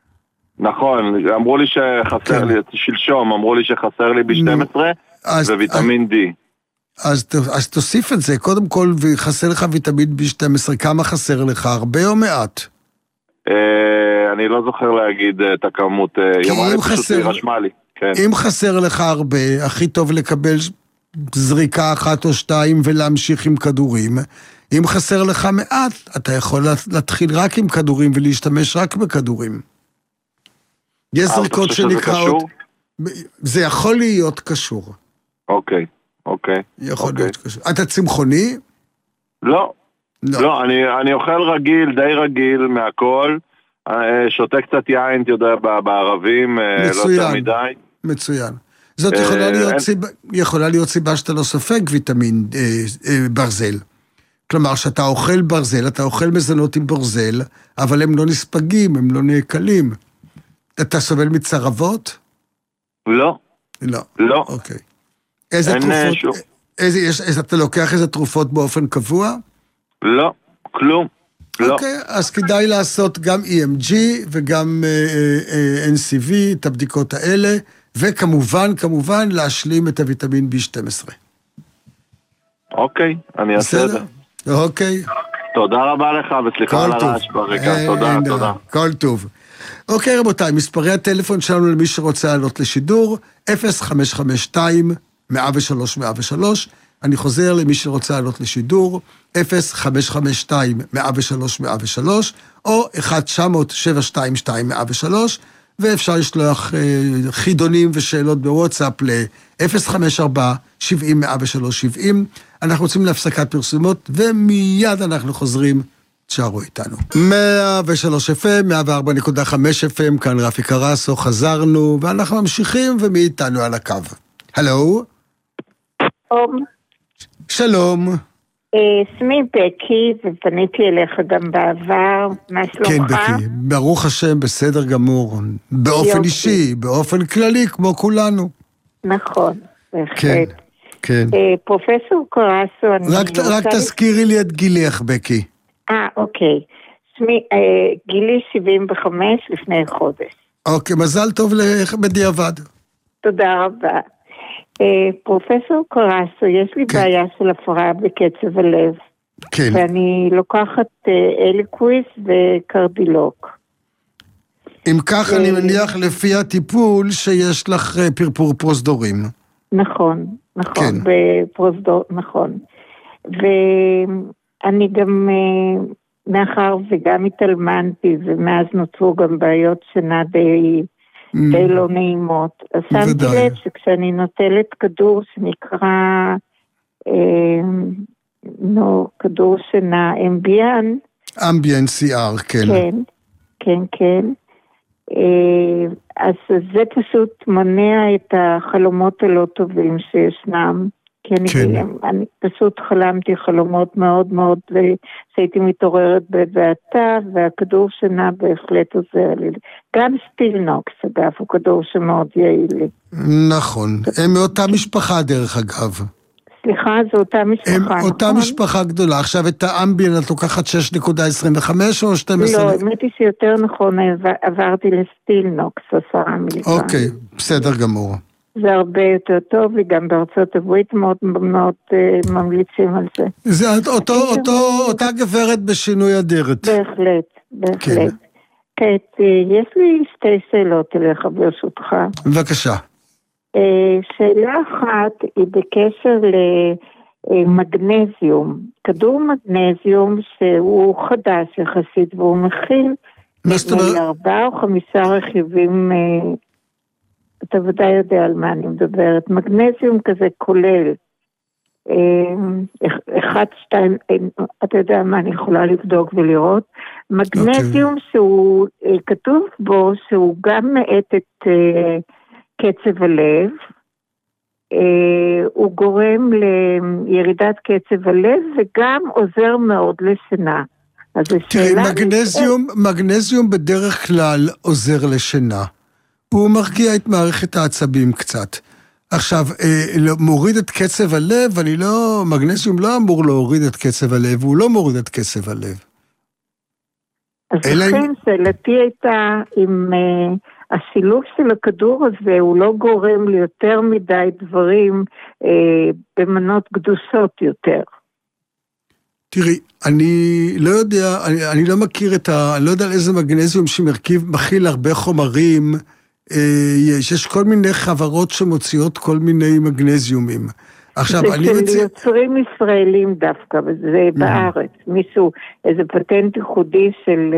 נכון, אמרו לי שחסר לי, שלשום אמרו לי שחסר לי בי שתים עשרה וויטמין D. אז, אז תוסיף את זה, קודם כל, וחסר לך ויטמין בי שתים עשרה, כמה חסר לך, הרבה או מעט? אני לא זוכר להגיד את הכמות, היא אמרה לי פשוט להירשמה לי. אם חסר לך הרבה, הכי טוב לקבל זריקה אחת או שתיים ולהמשיך עם כדורים. אם חסר לך מעט, אתה יכול להתחיל רק עם כדורים ולהשתמש רק בכדורים. יש זריקות שנקראות... זה יכול להיות קשור. אוקיי, אוקיי. יכול להיות קשור. אתה צמחוני? לא. לא, אני אוכל רגיל, די רגיל מהכל. שותה קצת יין, אתה יודע, בערבים, לא יותר מדי. מצוין. זאת יכולה להיות סיבה, יכולה להיות סיבה שאתה לא סופג ויטמין ברזל. כלומר, שאתה אוכל ברזל, אתה אוכל מזונות עם ברזל, אבל הם לא נספגים, הם לא נעקלים. אתה סובל מצרבות? לא. לא. לא. אוקיי. איזה תרופות? איזה, יש, איזה, אתה לוקח איזה תרופות באופן קבוע? לא, כלום. אוקיי, אז כדאי לעשות גם אי אם ג'י וגם אן סי וי, את הבדיקות האלה, וכמובן, כמובן, להשלים את הוויטמין בי שתים עשרה. אוקיי, אני אעשה את זה. אוקיי. תודה רבה לך, וסליחה על הרעש ברקע. תודה, תודה. כל טוב. אוקיי, רבותיי, מספרי הטלפון שלנו למי שרוצה לעלות לשידור, אפס חמש חמש שתיים מאה ושלוש מאה ושלוש, אני חוזר למי שרוצה לעלות לשידור, אפס חמש חמש שתיים מאה ושלוש מאה ושלוש, או אחת תשע מאות שבע שתיים שתיים מאה ושלוש, ואפשר לשלוח אה, חידונים ושאלות בוואטסאפ ל-אפס חמש ארבע שבעים מאה ושלוש שבעים. אנחנו רוצים להפסקת פרסומות, ומיד אנחנו חוזרים, תשארו איתנו. מאה ושלוש אף אם, מאה וארבע נקודה חמש אף אם, כאן רפי קרסו, חזרנו, ואנחנו ממשיכים ומי איתנו על הקו. הלו? שלום. שלום. שמי בקי, ופניתי אליך גם בעבר, מה שלומך? כן, בקי, ברוך השם, בסדר גמור. באופן אישי, באופן כללי, כמו כולנו. נכון, בהחלט. כן, כן. פרופסור קרסו, אני רוצה... רק תזכירי לי את גילך, בקי. אה, אוקיי. שמי, גילי שבעים וחמש לפני חודש. אוקיי, מזל טוב לך בדיעבד. תודה רבה. פרופסור קרסו, יש לי בעיה של הפרעה בקצב הלב. כן. ואני לוקחת אליקוויס וקרדילוק. אם כך אני מניח לפי הטיפול שיש לך פרפור פרוזדורים. נכון, נכון, בפרוזדור, נכון. ואני גם, מאחר וגם התאלמנתי, ומאז נוצרו גם בעיות שינה די... די לא נעימות. אז שמתי לב שכשאני נוטלת כדור שנקרא, נו, כדור שינה, אמביאן. אמביאן סי אר, כן. כן, כן, כן. אז זה פשוט מונע את החלומות הלא טובים שישנם. כי אני, כן. אני פשוט חלמתי חלומות מאוד מאוד, שהייתי מתעוררת בבעתה, והכדור שינה בהחלט עוזר לי. גם סטילנוקס, אגב, הוא כדור שמאוד יעיל לי. נכון. הם מאותה משפחה, דרך אגב. סליחה, זו אותה משפחה, הם נכון? אותה משפחה גדולה. עכשיו, את האמביאן, את לוקחת שש נקודה עשרים וחמש או שתים עשרה? לא, האמת היא שיותר נכון, עברתי לסטילנוקס, עשרה מיליגרם. אוקיי, בסדר גמור. זה הרבה יותר טוב, וגם בארצות הברית מאוד מאוד uh, ממליצים על זה. זה אותו, אותו, אותה גברת בשינוי אדרת. בהחלט, בהחלט. כן. קט, יש לי שתי שאלות אליך ברשותך. בבקשה. שאלה אחת היא בקשר למגנזיום. כדור מגנזיום שהוא חדש יחסית, והוא מכיל ארבעה או חמישה רכיבים... אתה ודאי יודע על מה אני מדברת. מגנזיום כזה כולל. אחד, שתיים, אתה יודע מה אני יכולה לבדוק ולראות. מגנזיום okay. שהוא, כתוב בו שהוא גם מאט את קצב הלב. הוא גורם לירידת קצב הלב וגם עוזר מאוד לשינה. תראי, מגנזיום, מגנזיום בדרך כלל עוזר לשינה. הוא מרגיע את מערכת העצבים קצת. עכשיו, מוריד את קצב הלב, אני לא, מגנזיום לא אמור להוריד את קצב הלב, הוא לא מוריד את קצב הלב. אז לכן שאלתי הייתה, אם uh, השילוב של הכדור הזה, הוא לא גורם ליותר מדי דברים uh, במנות גדושות יותר. תראי, אני לא יודע, אני, אני לא מכיר את ה... אני לא יודע על איזה מגנזיום שמרכיב, מכיל הרבה חומרים, אה, יש, יש כל מיני חברות שמוציאות כל מיני מגנזיומים. עכשיו, זה אני של מצא... יוצרים ישראלים דווקא, וזה בארץ. מישהו, איזה פטנט ייחודי של...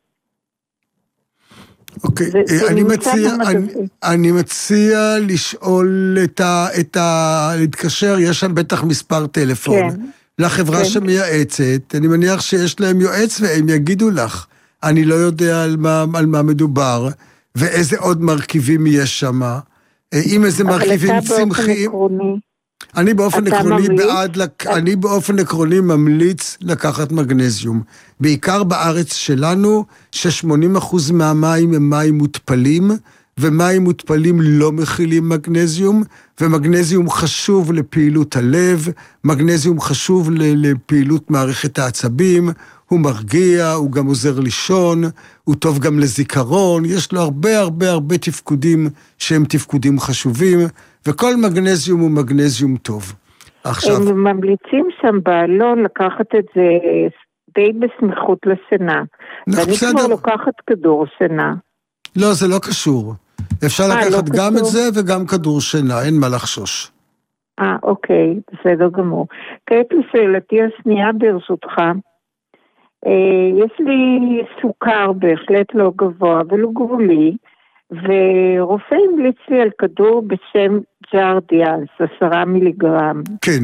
אוקיי, זה, זה אני, מציע, אני, אני מציע לשאול את ה... את ה... להתקשר, יש שם בטח מספר טלפון. כן. לחברה שמייעצת, אני מניח שיש להם יועץ והם יגידו לך, אני לא יודע על מה, על מה מדובר, ואיזה עוד מרכיבים יש שם, אם איזה מרכיבים צמחיים. אני באופן עקרוני בעד, אני באופן עקרוני ממליץ לקחת מגנזיום. בעיקר בארץ שלנו, ש-שמונים אחוז מהמים הם מים מותפלים, ומים מותפלים לא מכילים מגנזיום, ומגנזיום חשוב לפעילות הלב, מגנזיום חשוב לפעילות מערכת העצבים, הוא מרגיע, הוא גם עוזר לישון, הוא טוב גם לזיכרון, יש לו הרבה הרבה הרבה תפקודים שהם תפקודים חשובים, וכל מגנזיום הוא מגנזיום טוב. עכשיו... הם ממליצים שם בעלון לקחת את זה די בסמיכות לשינה, ואני כבר לוקחת כדור שינה. לא, זה לא קשור. אפשר 아, לקחת לא גם קשור. את זה וגם כדור שינה, אין מה לחשוש. אה, אוקיי, בסדר גמור. כעת לשאלתי השנייה ברשותך, אה, יש לי סוכר בהחלט לא גבוה, אבל הוא גבולי, ורופא המליץ לי על כדור בשם ג'רדיאנס, עשרה מיליגרם. כן.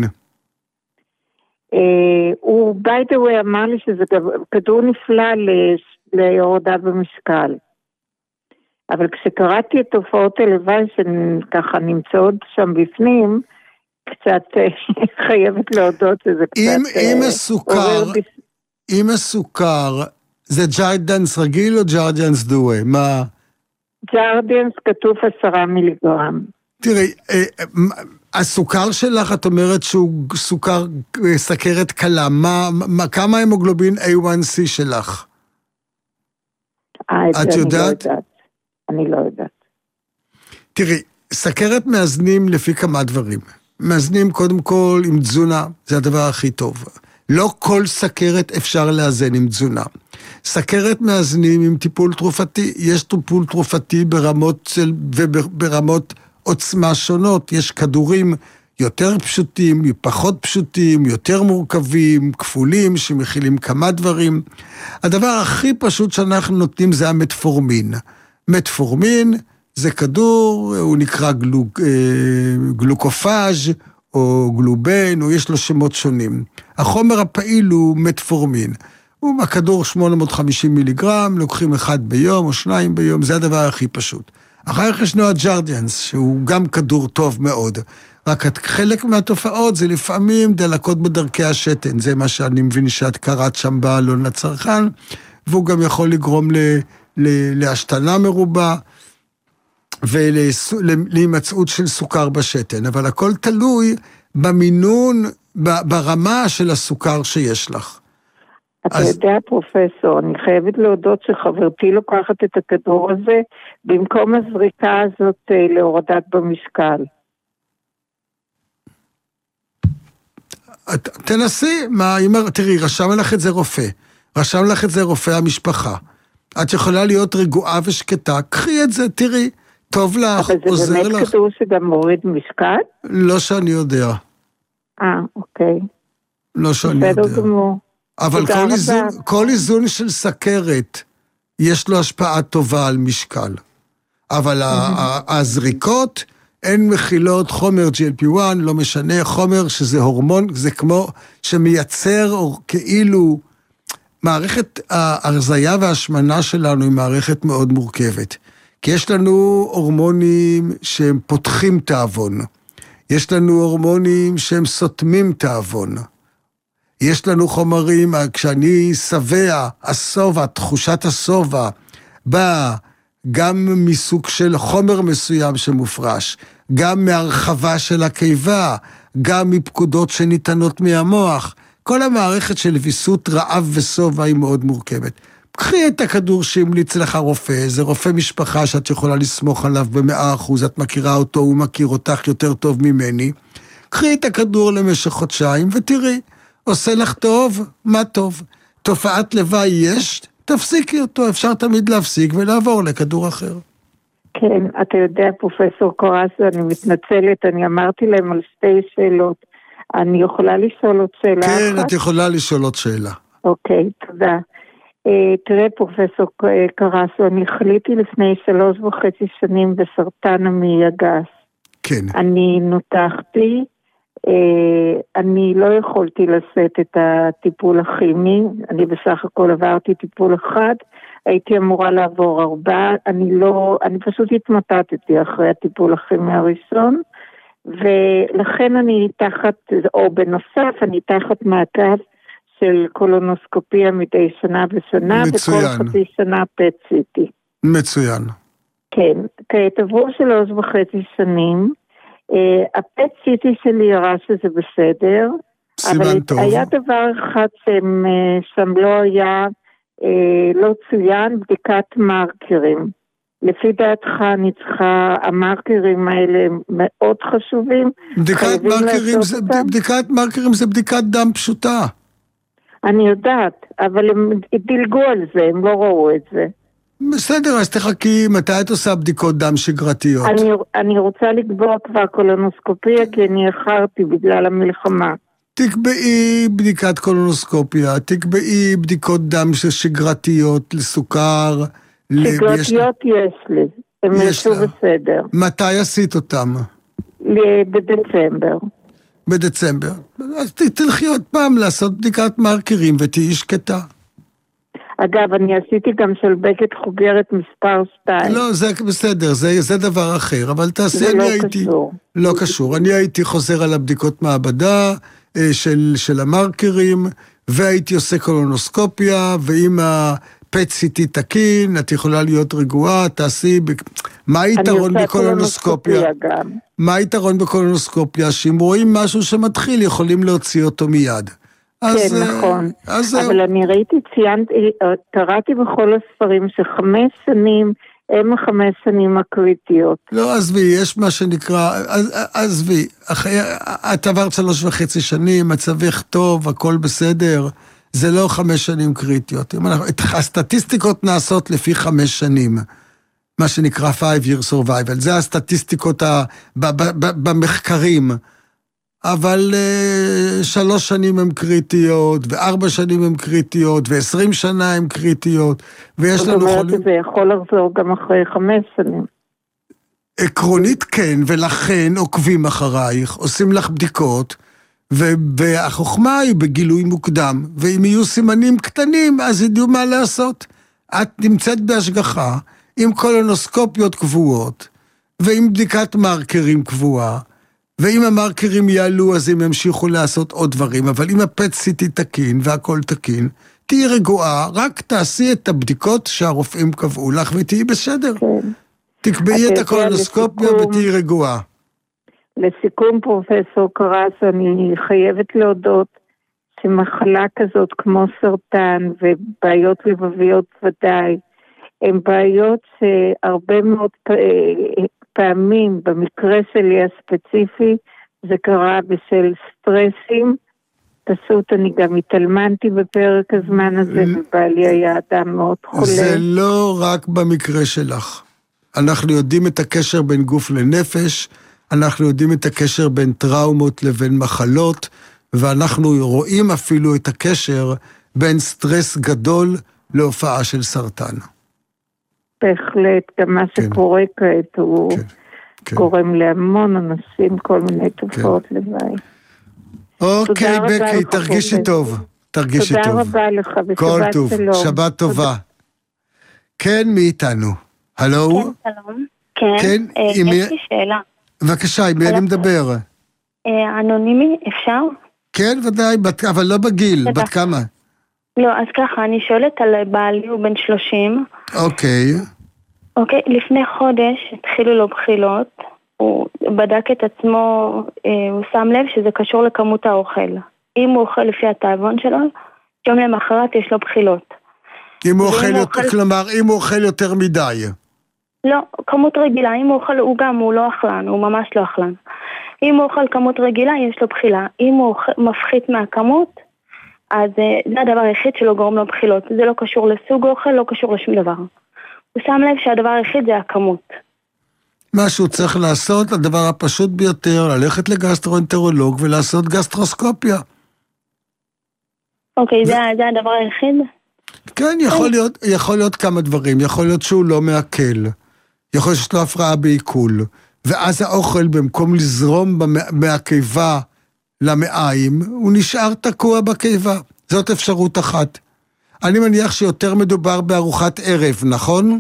אה, הוא by the way אמר לי שזה כדור נפלא להורדה במשקל. אבל כשקראתי את תופעות הלוואי שככה נמצאות שם בפנים, קצת חייבת להודות שזה קצת... אם, אם הסוכר, אם הסוכר, זה ג'רדיאנס רגיל או ג'רדיאנס דואה? מה? ג'רדיאנס כתוב עשרה מיליגרם. תראי, הסוכר שלך, את אומרת שהוא סוכר, סכרת קלה, מה, מה, כמה המוגלובין איי וואן סי שלך? את יודעת? אני לא יודעת. תראי, סכרת מאזנים לפי כמה דברים. מאזנים קודם כל עם תזונה, זה הדבר הכי טוב. לא כל סכרת אפשר לאזן עם תזונה. סכרת מאזנים עם טיפול תרופתי. יש טיפול תרופתי ברמות של, וברמות עוצמה שונות. יש כדורים יותר פשוטים, פחות פשוטים, יותר מורכבים, כפולים, שמכילים כמה דברים. הדבר הכי פשוט שאנחנו נותנים זה המטפורמין. מטפורמין זה כדור, הוא נקרא גלו, גלוקופאז' או גלובן, או יש לו שמות שונים. החומר הפעיל הוא מטפורמין. הוא הכדור שמונה מאות וחמישים מיליגרם, לוקחים אחד ביום או שניים ביום, זה הדבר הכי פשוט. אחר כך ישנו הג'רדיאנס, שהוא גם כדור טוב מאוד. רק חלק מהתופעות זה לפעמים דלקות בדרכי השתן, זה מה שאני מבין שאת קראת שם בעלון לצרכן, והוא גם יכול לגרום ל... להשתנה מרובה ולהימצאות של סוכר בשתן, אבל הכל תלוי במינון, ברמה של הסוכר שיש לך. אתה אז... יודע פרופסור, אני חייבת להודות שחברתי לוקחת את הכדור הזה במקום הזריקה הזאת להורדת במשקל. תנסי, מה, תראי, רשם לך את זה רופא, רשם לך את זה רופא המשפחה. את יכולה להיות רגועה ושקטה, קחי את זה, תראי, טוב לך, עוזר לך. אבל זה באמת כדור שגם מוריד משקל? לא שאני יודע. אה, אוקיי. לא שאני יודע. בסדר גמור. אבל כל איזון, כל איזון של סכרת, יש לו השפעה טובה על משקל. אבל הזריקות, הן מכילות חומר ג'י אל פי וואן, לא משנה, חומר שזה הורמון, זה כמו שמייצר או כאילו... מערכת ההרזיה וההשמנה שלנו היא מערכת מאוד מורכבת. כי יש לנו הורמונים שהם פותחים תאבון. יש לנו הורמונים שהם סותמים תאבון. יש לנו חומרים, כשאני שבע, הסובה, תחושת הסובה, באה גם מסוג של חומר מסוים שמופרש, גם מהרחבה של הקיבה, גם מפקודות שניתנות מהמוח. כל המערכת של ויסות רעב וסובה היא מאוד מורכבת. קחי את הכדור שהמליץ לך רופא, זה רופא משפחה שאת יכולה לסמוך עליו במאה אחוז, את מכירה אותו, הוא מכיר אותך יותר טוב ממני. קחי את הכדור למשך חודשיים ותראי, עושה לך טוב, מה טוב. תופעת לוואי יש, תפסיקי אותו, אפשר תמיד להפסיק ולעבור לכדור אחר. כן, אתה יודע, פרופסור קרסו, אני מתנצלת, אני אמרתי להם על שתי שאלות. אני יכולה לשאול עוד שאלה אחת? כן, את יכולה לשאול עוד שאלה. אוקיי, תודה. Uh, תראה, פרופסור קרסו, אני חליתי לפני שלוש וחצי שנים בסרטן המעי הגס. כן. אני נותחתי, uh, אני לא יכולתי לשאת את הטיפול הכימי, אני בסך הכל עברתי טיפול אחד, הייתי אמורה לעבור ארבע, אני לא, אני פשוט התמוטטתי אחרי הטיפול הכימי הראשון, ולכן אני תחת, או בנוסף, אני תחת מעקב של קולונוסקופיה מדי שנה בשנה, מצוין. וכל חצי שנה פט סיטי. מצוין. כן, כעת עברו שלוש וחצי שנים, uh, הפט סיטי שלי יראה שזה בסדר, אבל טוב. היה דבר אחד שם, uh, שם לא היה, uh, לא צוין, בדיקת מרקרים. לפי דעתך אני צריכה, המרקרים האלה מאוד חשובים. בדיקת מרקרים זה, בדיקת מרקרים זה בדיקת דם פשוטה. אני יודעת, אבל הם דילגו על זה, הם לא ראו את זה. בסדר, אז תחכי, מתי את עושה בדיקות דם שגרתיות? אני, אני רוצה לקבוע כבר קולונוסקופיה, כי אני אחרתי בגלל המלחמה. תקבעי בדיקת קולונוסקופיה, תקבעי בדיקות דם שגרתיות לסוכר. שגרתיות יש לי, הם ישו בסדר. מתי עשית אותם? בדצמבר. בדצמבר. אז תלכי עוד פעם לעשות בדיקת מרקרים ותהיי שקטה. אגב, אני עשיתי גם שלבקת חוגרת מספר שתיים. לא, זה בסדר, זה, זה דבר אחר, אבל תעשי, אני לא הייתי... קשור. לא קשור. אני הייתי חוזר על הבדיקות מעבדה של, של המרקרים, והייתי עושה קולונוסקופיה, ואם הפט סיטי תקין, את יכולה להיות רגועה, תעשי... ב... מה היתרון בקולונוסקופיה? מה היתרון בקולונוסקופיה? שאם רואים משהו שמתחיל, יכולים להוציא אותו מיד. כן, נכון. אבל אני ראיתי, ציינתי, קראתי בכל הספרים שחמש שנים הם החמש שנים הקריטיות. לא, עזבי, יש מה שנקרא, עזבי, את עברת שלוש וחצי שנים, מצבך טוב, הכל בסדר, זה לא חמש שנים קריטיות. הסטטיסטיקות נעשות לפי חמש שנים, מה שנקרא five year survival, זה הסטטיסטיקות במחקרים, אבל uh, שלוש שנים הן קריטיות, וארבע שנים הן קריטיות, ועשרים שנה הן קריטיות, ויש לנו חולים... זאת אומרת, זה יכול לחזור גם אחרי חמש שנים. עקרונית כן, ולכן עוקבים אחרייך, עושים לך בדיקות, והחוכמה היא בגילוי מוקדם, ואם יהיו סימנים קטנים, אז ידעו מה לעשות. את נמצאת בהשגחה, עם קולונוסקופיות קבועות, ועם בדיקת מרקרים קבועה, ואם המרקרים יעלו, אז הם ימשיכו לעשות עוד דברים, אבל אם הפט סיטי תקין והכל תקין, תהי רגועה, רק תעשי את הבדיקות שהרופאים קבעו לך, ותהי בסדר. כן. תקבעי את הקולונוסקופיה ותהי רגועה. לסיכום, פרופסור קרסו, אני חייבת להודות שמחלה כזאת כמו סרטן ובעיות לבביות ודאי, הן בעיות שהרבה מאוד פעמים, במקרה שלי הספציפי, זה קרה בשל סטרסים, פשוט אני גם התאלמנתי בפרק הזמן הזה, ובעלי היה אדם מאוד חולה. זה לא רק במקרה שלך. אנחנו יודעים את הקשר בין גוף לנפש, אנחנו יודעים את הקשר בין טראומות לבין מחלות, ואנחנו רואים אפילו את הקשר בין סטרס גדול להופעה של סרטן. בהחלט, גם מה שקורה כעת הוא גורם להמון אנשים כל מיני תופעות לוואי. אוקיי, בקי, תרגישי טוב. תרגישי טוב. תודה רבה לך, ושבת שלום. שבת טובה. כן, מי איתנו? הלו? כן, שלום. כן, יש לי שאלה. בבקשה, עם מי אני מדבר? אנונימי, אפשר? כן, ודאי, אבל לא בגיל, בת כמה? לא, אז ככה, אני שואלת על בעלי, הוא בן שלושים. אוקיי. אוקיי, לפני חודש התחילו לו בחילות, הוא בדק את עצמו, הוא שם לב שזה קשור לכמות האוכל. אם הוא אוכל לפי התאבון שלו, יום למחרת יש לו בחילות. אם הוא אוכל יותר, כלומר, אם הוא אוכל יותר מדי. לא, כמות רגילה, אם הוא אוכל, הוא גם, הוא לא אכלן, הוא ממש לא אכלן. אם הוא אוכל כמות רגילה, יש לו בחילה. אם הוא מפחית מהכמות, אז זה הדבר היחיד שלא גורם לו בחילות. זה לא קשור לסוג אוכל, לא קשור לשום דבר. הוא שם לב שהדבר היחיד זה הכמות. מה שהוא צריך לעשות, הדבר הפשוט ביותר, ללכת לגסטרואנטרולוג ולעשות גסטרוסקופיה. אוקיי, ו... זה, זה הדבר היחיד? כן, יכול להיות, יכול להיות כמה דברים. יכול להיות שהוא לא מעכל. יכול להיות שיש לו הפרעה בעיכול. ואז האוכל, במקום לזרום מהקיבה למעיים, הוא נשאר תקוע בקיבה. זאת אפשרות אחת. אני מניח שיותר מדובר בארוחת ערב, נכון?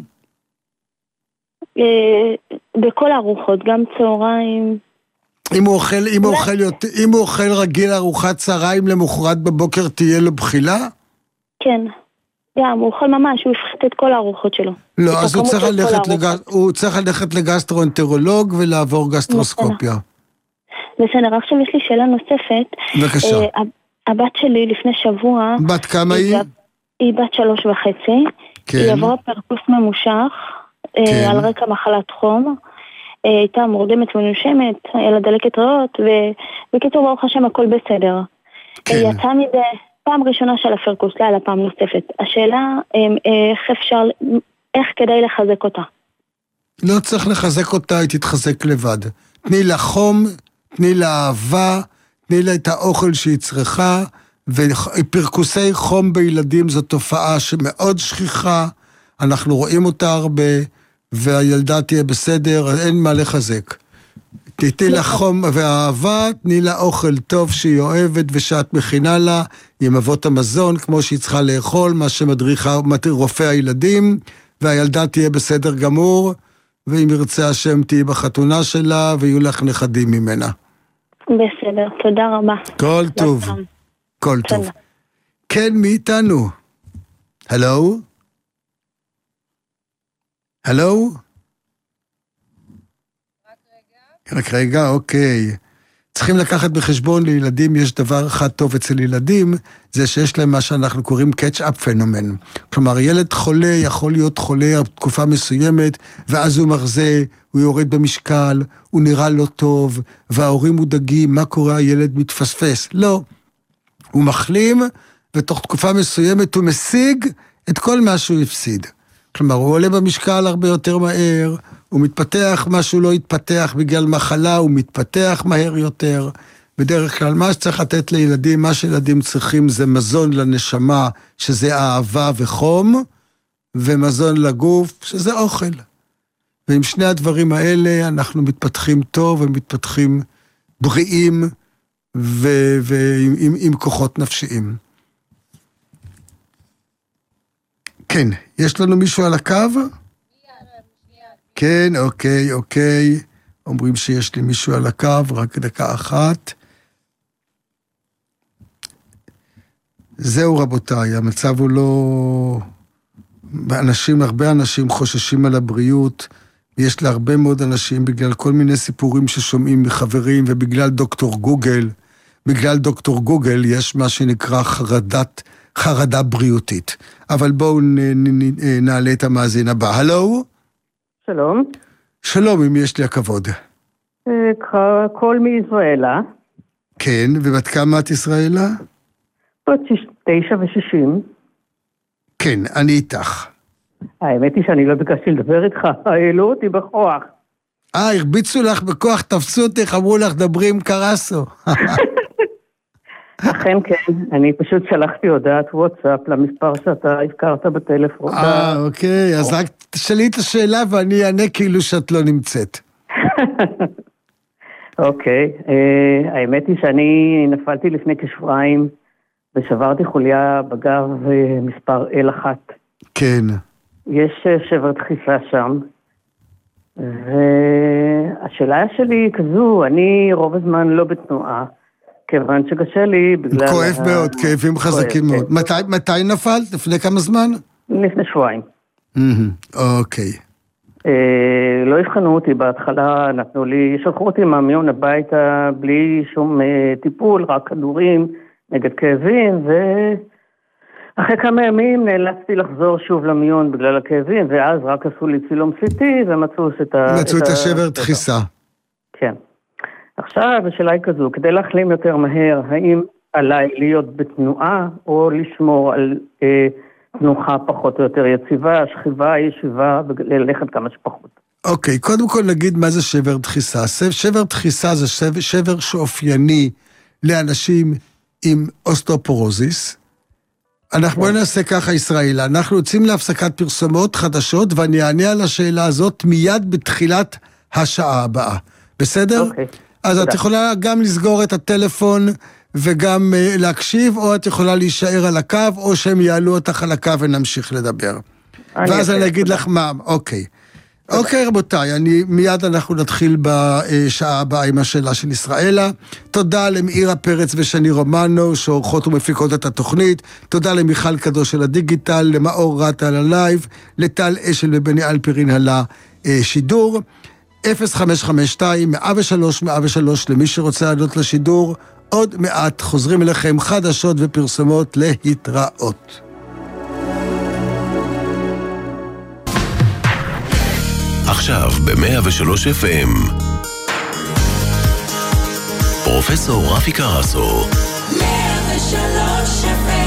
בכל הארוחות, גם צהריים. אם הוא אוכל, אם הוא אוכל, אם הוא אוכל רגיל ארוחת צהריים למחרת בבוקר, תהיה לו בחילה? כן. גם, הוא אוכל ממש, הוא יפחית את כל הארוחות שלו. לא, אז הוא צריך ללכת, לג... הוא צריך ללכת לגסטרואנטרולוג ולעבור גסטרוסקופיה. בסדר, עכשיו יש לי שאלה נוספת. בבקשה. הבת שלי לפני שבוע... בת כמה היא? היא בת שלוש וחצי. כן. היא עברה פרקוס ממושך, כן. על רקע מחלת חום. הייתה מורדמת ונושמת, היה לה דלקת ריאות, ובקיצור ברוך השם הכל בסדר. כן. יצאה מזה פעם ראשונה של הפרקוס, לא על הפעם נוספת. השאלה, איך אפשר, איך כדאי לחזק אותה? לא צריך לחזק אותה, היא תתחזק לבד. תני לה חום, תני לה אהבה, תני לה את האוכל שהיא צריכה, ופרקוסי חום בילדים זו תופעה שמאוד שכיחה, אנחנו רואים אותה הרבה, והילדה תהיה בסדר, אין מה לחזק. תתני לה חום ואהבה, תני לה אוכל טוב שהיא אוהבת ושאת מכינה לה, עם אבות המזון, כמו שהיא צריכה לאכול, מה שמדריכה רופא הילדים, והילדה תהיה בסדר גמור, ואם ירצה השם תהיה בחתונה שלה, ויהיו לך נכדים ממנה. בסדר, תודה רבה. כל טוב. כל טוב. כן, מי איתנו? הלו? הלו? רק רגע, אוקיי. צריכים לקחת בחשבון לילדים, יש דבר אחד טוב אצל ילדים, זה שיש להם מה שאנחנו קוראים catch-up פנומן. כלומר, ילד חולה יכול להיות חולה תקופה מסוימת, ואז הוא מרזה, הוא יורד במשקל, הוא נראה לא טוב, וההורים מודאגים, מה קורה, הילד מתפספס. לא. הוא מחלים, ותוך תקופה מסוימת הוא משיג את כל מה שהוא הפסיד. כלומר, הוא עולה במשקל הרבה יותר מהר, הוא מתפתח, משהו לא יתפתח בגלל מחלה, הוא מתפתח מהר יותר. בדרך כלל, מה שצריך לתת לילדים, מה שילדים צריכים זה מזון לנשמה, שזה אהבה וחום, ומזון לגוף, שזה אוכל. ועם שני הדברים האלה, אנחנו מתפתחים טוב, ומתפתחים בריאים, ועם עם, עם כוחות נפשיים. כן, יש לנו מישהו על הקו? כן, אוקיי, אוקיי. אומרים שיש לי מישהו על הקו, רק דקה אחת. זהו רבותיי, המצב הוא לא... אנשים, הרבה אנשים חוששים על הבריאות, יש להרבה מאוד אנשים בגלל כל מיני סיפורים ששומעים מחברים, ובגלל דוקטור גוגל, בגלל דוקטור גוגל יש מה שנקרא חרדת, חרדה בריאותית. אבל בואו נ, נ, נ, נעלה את המאזין הבא. הלו? שלום. שלום, אם יש לי הכבוד. קול מישראלה. כן, ובת כמה את ישראלה? בת תשע ושישים. כן, אני איתך. האמת היא שאני לא ביקשתי לדבר איתך, העלו אותי בכוח. אה, הרביצו לך בכוח, תפסו אותך, אמרו לך, דברי עם קרסו. אכן כן, אני פשוט שלחתי הודעת וואטסאפ למספר שאתה הזכרת בטלפון. אה, אוקיי, אז רק תשאלי את השאלה ואני אענה כאילו שאת לא נמצאת. אוקיי, האמת היא שאני נפלתי לפני כשבועיים ושברתי חוליה בגב מספר אל אחת. כן. יש שבר דחיסה שם, והשאלה שלי היא כזו, אני רוב הזמן לא בתנועה, כיוון שקשה לי בגלל... כואב מאוד, כאבים חזקים מאוד. מתי נפלת? לפני כמה זמן? לפני שבועיים. אוקיי. לא הבחנו אותי בהתחלה, נתנו לי, שלחו אותי מהמיון הביתה בלי שום טיפול, רק כדורים נגד כאבים, ואחרי כמה ימים נאלצתי לחזור שוב למיון בגלל הכאבים, ואז רק עשו לי צילום סיטי ומצאו את ה... מצאו את השבר דחיסה. כן. עכשיו השאלה היא כזו, כדי להחלים יותר מהר, האם עליי להיות בתנועה או לשמור על אה, תנוחה פחות או יותר יציבה, שכיבה, ישיבה, ללכת כמה שפחות. אוקיי, קודם כל נגיד מה זה שבר דחיסה. שבר דחיסה זה שבר, שבר שאופייני לאנשים עם אוסטאופורוזיס. אנחנו בואו נעשה ככה ישראל, אנחנו יוצאים להפסקת פרסומות חדשות, ואני אענה על השאלה הזאת מיד בתחילת השעה הבאה. בסדר? אוקיי. אז את יכולה גם לסגור את הטלפון וגם uh, להקשיב, או את יכולה להישאר על הקו, או שהם יעלו אותך על הקו ונמשיך לדבר. ואז אני אגיד לך מה, אוקיי. אוקיי רבותיי, אני, מיד אנחנו נתחיל בשעה הבאה עם השאלה של ישראלה. תודה למאירה פרץ ושני רומנו, שעורכות ומפיקות את התוכנית. תודה למיכל קדוש של הדיגיטל, למאור רטה על הלייב, לטל אשל ובני אלפרין על השידור. אפס חמש חמש שתיים, מאה ושלוש, מאה ושלוש למי שרוצה לעלות לשידור. עוד מעט חוזרים אליכם חדשות ופרסומות להתראות. עכשיו ב-מאה ושלוש אף אם פרופסור רפי קרסו. מאה ושלוש אף אם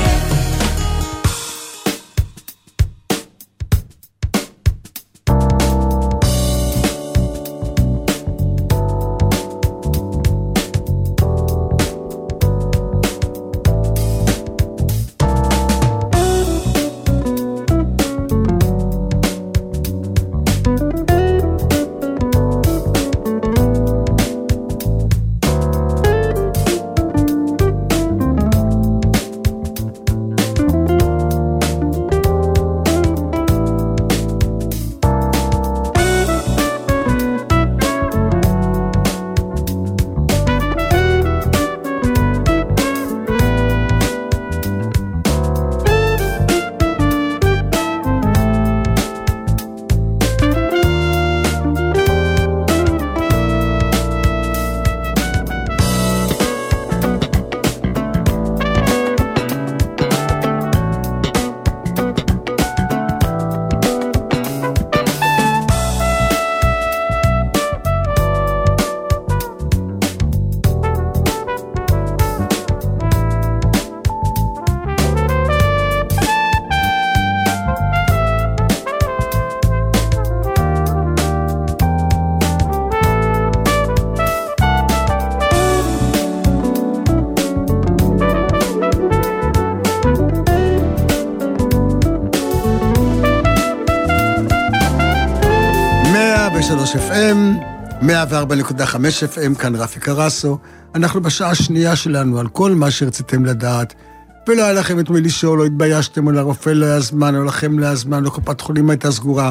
אף אם, מאה וארבע נקודה חמש אף אם, כאן רפי קרסו. אנחנו בשעה השנייה שלנו על כל מה שרציתם לדעת, ולא היה לכם את מי לשאול, לא התביישתם, או לרופא לא היה זמן, או לכם לא היה זמן, או קופת חולים הייתה סגורה,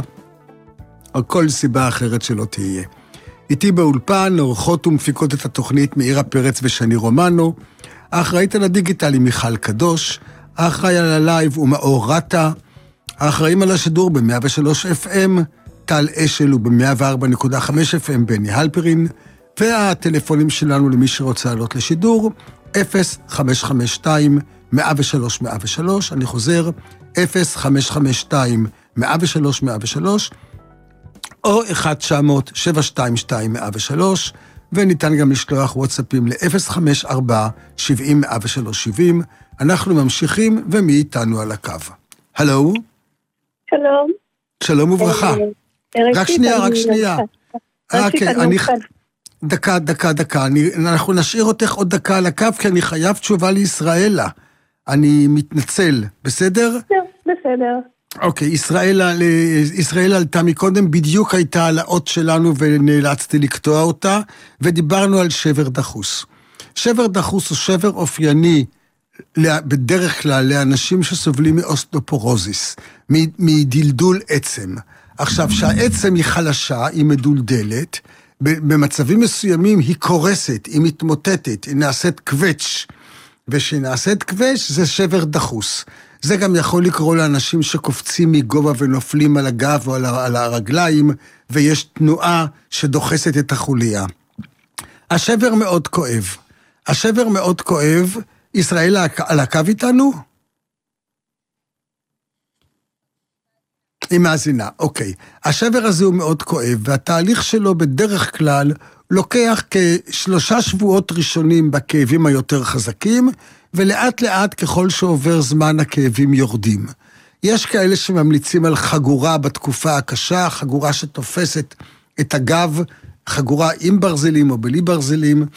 או כל סיבה אחרת שלא תהיה. איתי באולפן, עורכות ומפיקות את התוכנית מאירה פרץ ושני רומנו, האחראית על הדיגיטל היא מיכל קדוש, האחראי על הלייב הוא מאור רטה, האחראים על השידור ב-מאה ושלוש אף אם, טל אשל וב-מאה וארבע נקודה חמש אף אם בני הלפרין, והטלפונים שלנו למי שרוצה לעלות לשידור, אפס חמש חמש שתיים, מאה ושלוש, מאה ושלוש, אני חוזר, אפס חמש חמש שתיים, מאה ושלוש, מאה ושלוש, או אחת תשע מאות, שבע שתיים שתיים, מאה ושלוש, וניתן גם לשלוח וואטסאפים ל-אפס חמש ארבע, שבעים, מאה ושלוש, שבעים. אנחנו ממשיכים, ומי איתנו על הקו? הלו? שלום. שלום וברכה. רק שנייה, רק שנייה. דקה, דקה, דקה. אנחנו נשאיר אותך עוד דקה על הקו, כי אני חייב תשובה לישראלה. אני מתנצל, בסדר? בסדר. אוקיי, ישראלה, ישראלה עלתה מקודם, בדיוק הייתה על האות שלנו ונאלצתי לקטוע אותה, ודיברנו על שבר דחוס. שבר דחוס הוא שבר אופייני, בדרך כלל לאנשים שסובלים מאוסטאופורוזיס, מדלדול עצם. עכשיו, שהעצם היא חלשה, היא מדולדלת, במצבים מסוימים היא קורסת, היא מתמוטטת, היא נעשית קווץ', ושנעשית קווץ' זה שבר דחוס. זה גם יכול לקרוא לאנשים שקופצים מגובה ונופלים על הגב או על הרגליים, ויש תנועה שדוחסת את החוליה. השבר מאוד כואב. השבר מאוד כואב. ישראל על הקו איתנו? היא מאזינה, אוקיי. השבר הזה הוא מאוד כואב, והתהליך שלו בדרך כלל לוקח כשלושה שבועות ראשונים בכאבים היותר חזקים, ולאט לאט ככל שעובר זמן הכאבים יורדים. יש כאלה שממליצים על חגורה בתקופה הקשה, חגורה שתופסת את הגב, חגורה עם ברזלים או בלי ברזלים,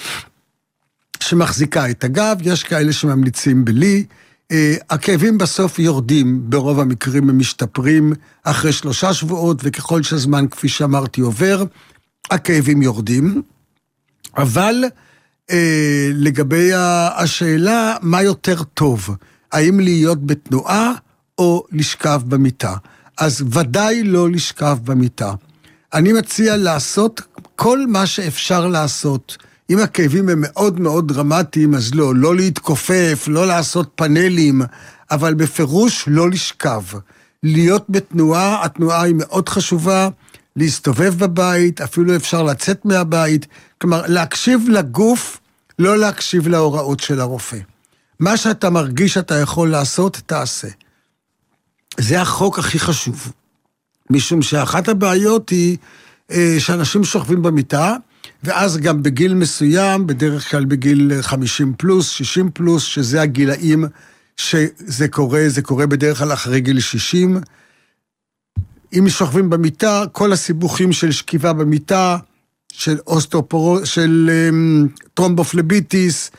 שמחזיקה את הגב, יש כאלה שממליצים בלי, הכאבים בסוף יורדים, ברוב המקרים הם משתפרים אחרי שלושה שבועות, וככל שהזמן, כפי שאמרתי, עובר, הכאבים יורדים, אבל אה, לגבי השאלה, מה יותר טוב, האם להיות בתנועה או לשכב במיטה? אז ודאי לא לשכב במיטה. אני מציע לעשות כל מה שאפשר לעשות, אם הכאבים הם מאוד מאוד דרמטיים, אז לא, לא להתכופף, לא לעשות פאנלים, אבל בפירוש לא לשכב. להיות בתנועה, התנועה היא מאוד חשובה, להסתובב בבית, אפילו אפשר לצאת מהבית, כלומר, להקשיב לגוף, לא להקשיב להוראות של הרופא. מה שאתה מרגיש שאתה יכול לעשות, תעשה. זה החוק הכי חשוב. משום שאחת הבעיות היא שאנשים שוכבים במיטה, ואז גם בגיל מסוים, בדרך כלל בגיל חמישים פלוס, שישים פלוס, שזה הגילאים שזה קורה, זה קורה בדרך כלל אחרי גיל שישים. אם שוכבים במיטה, כל הסיבוכים של שכיבה במיטה, של אוסטאופורוזיס, של טרומבופלביטיס,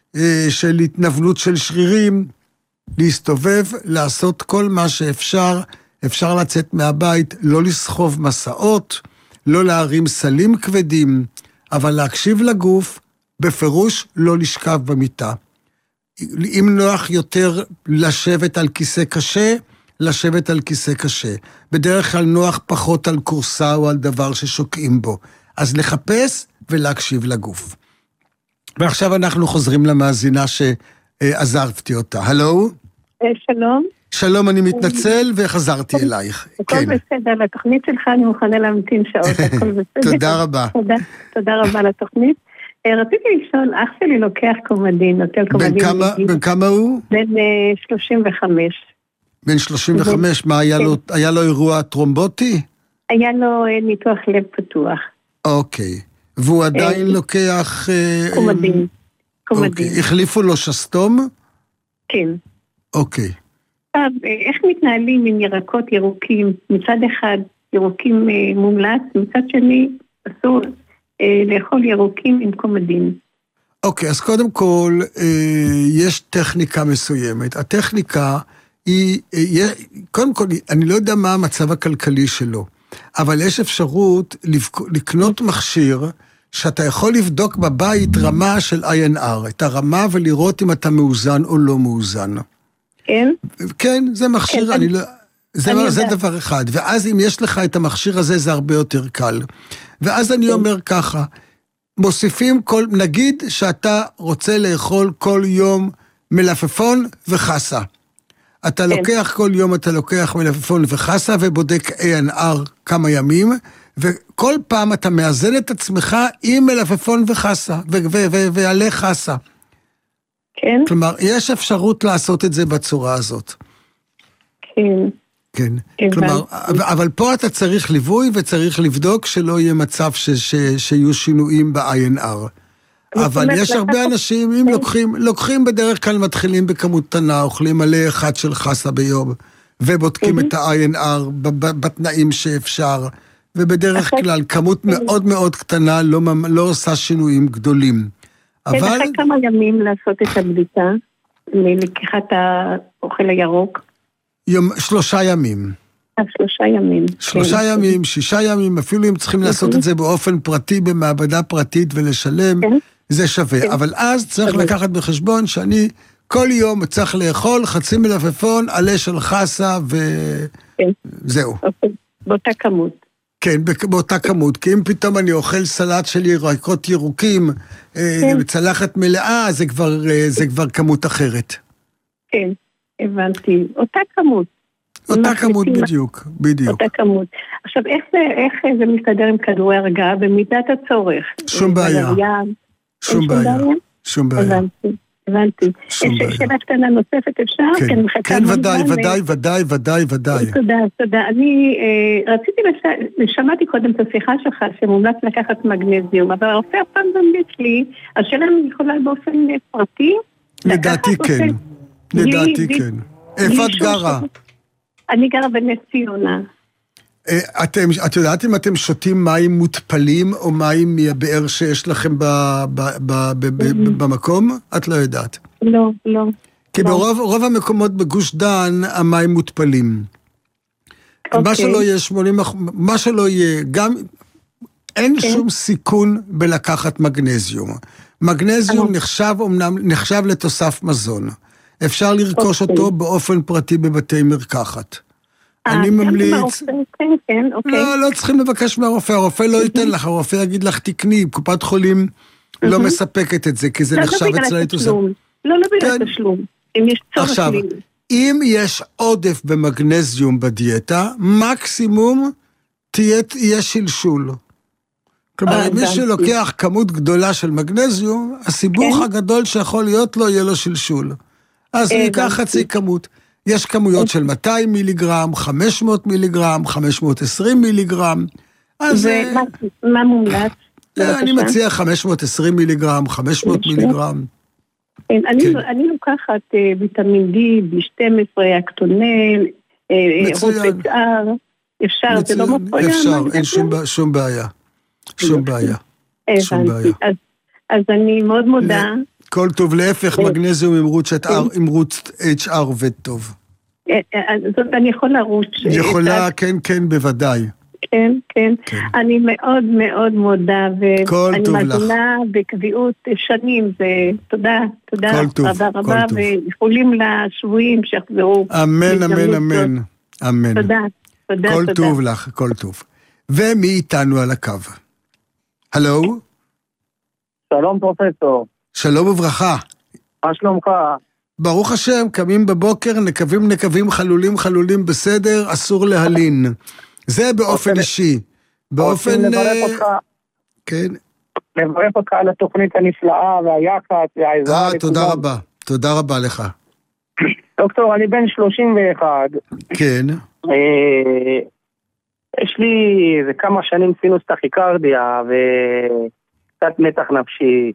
של התנוונות של שרירים, להסתובב, לעשות כל מה שאפשר, אפשר לצאת מהבית, לא לסחוב מסעות, לא להרים סלים כבדים, אבל להקשיב לגוף, בפירוש לא לשכב במיטה. אם נוח יותר לשבת על כיסא קשה, לשבת על כיסא קשה. בדרך כלל נוח פחות על קורסה או על דבר ששוקעים בו. אז לחפש ולהקשיב לגוף. ועכשיו אנחנו חוזרים למאזינה שעזרתי אותה. הלו? שלום. שלום, אני מתנצל וחזרתי אלייך. הכל בסדר, לתוכנית שלך אני מוכנה להמתין שעות, הכל בסדר. תודה רבה. תודה רבה לתוכנית. רציתי לשאול, אח שלי לוקח קומדין, נוטל קומדין. בן כמה הוא? בן שלושים וחמש. בן שלושים וחמש, מה היה לו אירוע טרומבוטי? היה לו ניתוח לב פתוח. אוקיי, והוא עדיין לוקח... קומדין. קומדין. החליפו לו שסתום? כן. אוקיי. איך מתנהלים עם ירקות ירוקים? מצד אחד ירוקים מומלץ, מצד שני אסור לאכול ירוקים עם קומדין. אוקיי, אז קודם כל יש טכניקה מסוימת. הטכניקה היא, קודם כל, אני לא יודע מה המצב הכלכלי שלו, אבל יש אפשרות לקנות מכשיר שאתה יכול לבדוק בבית רמה של איי אן אר, את הרמה ולראות אם אתה מאוזן או לא מאוזן. כן? כן, זה מכשיר, כן, אני לא... זה, אני זה דבר אחד, ואז אם יש לך את המכשיר הזה, זה הרבה יותר קל. ואז אני אומר ככה, מוסיפים כל, נגיד שאתה רוצה לאכול כל יום מלפפון וחסה. אתה כן. לוקח כל יום, אתה לוקח מלפפון וחסה, ובודק איי אן אר כמה ימים, וכל פעם אתה מאזן את עצמך עם מלפפון וחסה, ועלי חסה. כן. כלומר, יש אפשרות לעשות את זה בצורה הזאת. כן. כן. כלומר, אבל פה אתה צריך ליווי וצריך לבדוק שלא יהיה מצב ש, ש, שיהיו שינויים ב-איי אן אר. אבל יש הרבה אנשים, אם לוקחים, לוקחים בדרך כלל מתחילים בכמות קטנה, אוכלים מלא אחד של חסה ביום, ובודקים את ה-איי אן אר בתנאים שאפשר, ובדרך כלל כמות מאוד מאוד קטנה לא, לא עושה שינויים גדולים. אבל... אחרי כמה ימים לעשות את הבדיקה, ללקיחת האוכל הירוק? יום, שלושה ימים. שלושה ימים. שלושה ימים, שישה ימים, אפילו אם צריכים לעשות את זה באופן פרטי, במעבדה פרטית ולשלם, זה שווה. אבל אז צריך לקחת בחשבון שאני כל יום צריך לאכול חצי מלפפון, עלה של חסה וזהו. באותה כמות. כן, באותה כמות, כי אם פתאום אני אוכל סלט של ירקות ירוקים, בצלחת מלאה, זה כבר, זה כבר כמות אחרת. כן. הבנתי. אותה כמות. אותה כמות בדיוק, בדיוק. אותה כמות. עכשיו, איך זה, איך זה מסתדר עם כדורי הרגעה במידת הצורך? שום בעיה. שום בעיה. שום בעיה. הבנתי. הבנתי. שאלה קטנה נוספת אפשר? כן, כן, ודאי, ודאי, ודאי, ודאי, ודאי. תודה, תודה. אני רציתי, שמעתי קודם את השיחה שלך, שמומלץ לקחת מגנזיום, אבל הרופא פעם ממליץ לי, השאלה אני יכולה באופן פרטי? לדעתי כן. לדעתי כן. איפה את גרה? אני גרה בנס ציונה. אתם, את יודעת אם אתם שותים מים מותפלים או מים מהבאר שיש לכם ב, ב, ב, ב, ב, במקום? את לא יודעת. לא, לא. כי לא. ברוב רוב המקומות בגוש דן המים מותפלים. אוקיי. מה שלא יהיה שמונים אחוז, מה שלא יהיה, גם אין כן. שום סיכון בלקחת מגנזיום. מגנזיום נחשב, אומנם, נחשב לתוסף מזון. אפשר לרכוש אוקיי. אותו באופן פרטי בבתי מרקחת. אני ממליץ... לא, לא צריכים לבקש מהרופא, הרופא לא ייתן לך, הרופא יגיד לך תקני, קופת חולים לא מספקת את זה, כי זה נחשב אצלה לתוסף. לא, לא בגלל תשלום. עכשיו, אם יש עודף במגנזיום בדיאטה, מקסימום תהיה שלשול. כלומר, אם מי שלוקח כמות גדולה של מגנזיום, הסיבוך הגדול שיכול להיות לו יהיה לו שלשול. אז הוא ייקח חצי כמות. יש כמויות של מאתיים מיליגרם, חמש מאות מיליגרם, חמש מאות ועשרים מיליגרם. אז... מה מומלץ? אני מציע חמש מאות ועשרים מיליגרם, חמש מאות מיליגרם. אני לוקחת ויטמין די, בי שתים עשרה, אקטונל, רוטב שיער. אפשר, זה לא מפריע. אפשר, אין שום בעיה. שום בעיה. שום בעיה. אז אני מאוד מודה. כל טוב, להפך, מגנזיום עם רוץ אייץ' אר עובד טוב. זאת אני יכולה רוץ. יכולה, כן, כן, בוודאי. כן, כן. אני מאוד מאוד מודה, ואני מאזינה בקביעות שנים, ותודה, תודה רבה רבה, ויכולים לשבועים שיחזרו. אמן, אמן, אמן. אמן. תודה, תודה, כל טוב לך, כל טוב. ומי איתנו על הקו? הלו? שלום פרופסור. שלום וברכה. מה שלומך? ברוך השם, קמים בבוקר, נקבים נקבים, חלולים חלולים בסדר, אסור להלין. זה באופן אישי. באופן... לברך אותך. כן. לברך אותך על התוכנית הנפלאה והיחד והעזרה. אה, תודה רבה. תודה רבה לך. דוקטור, אני בן שלושים ואחת. כן. יש לי איזה כמה שנים סינוס טכיקרדיה וקצת מתח נפשי.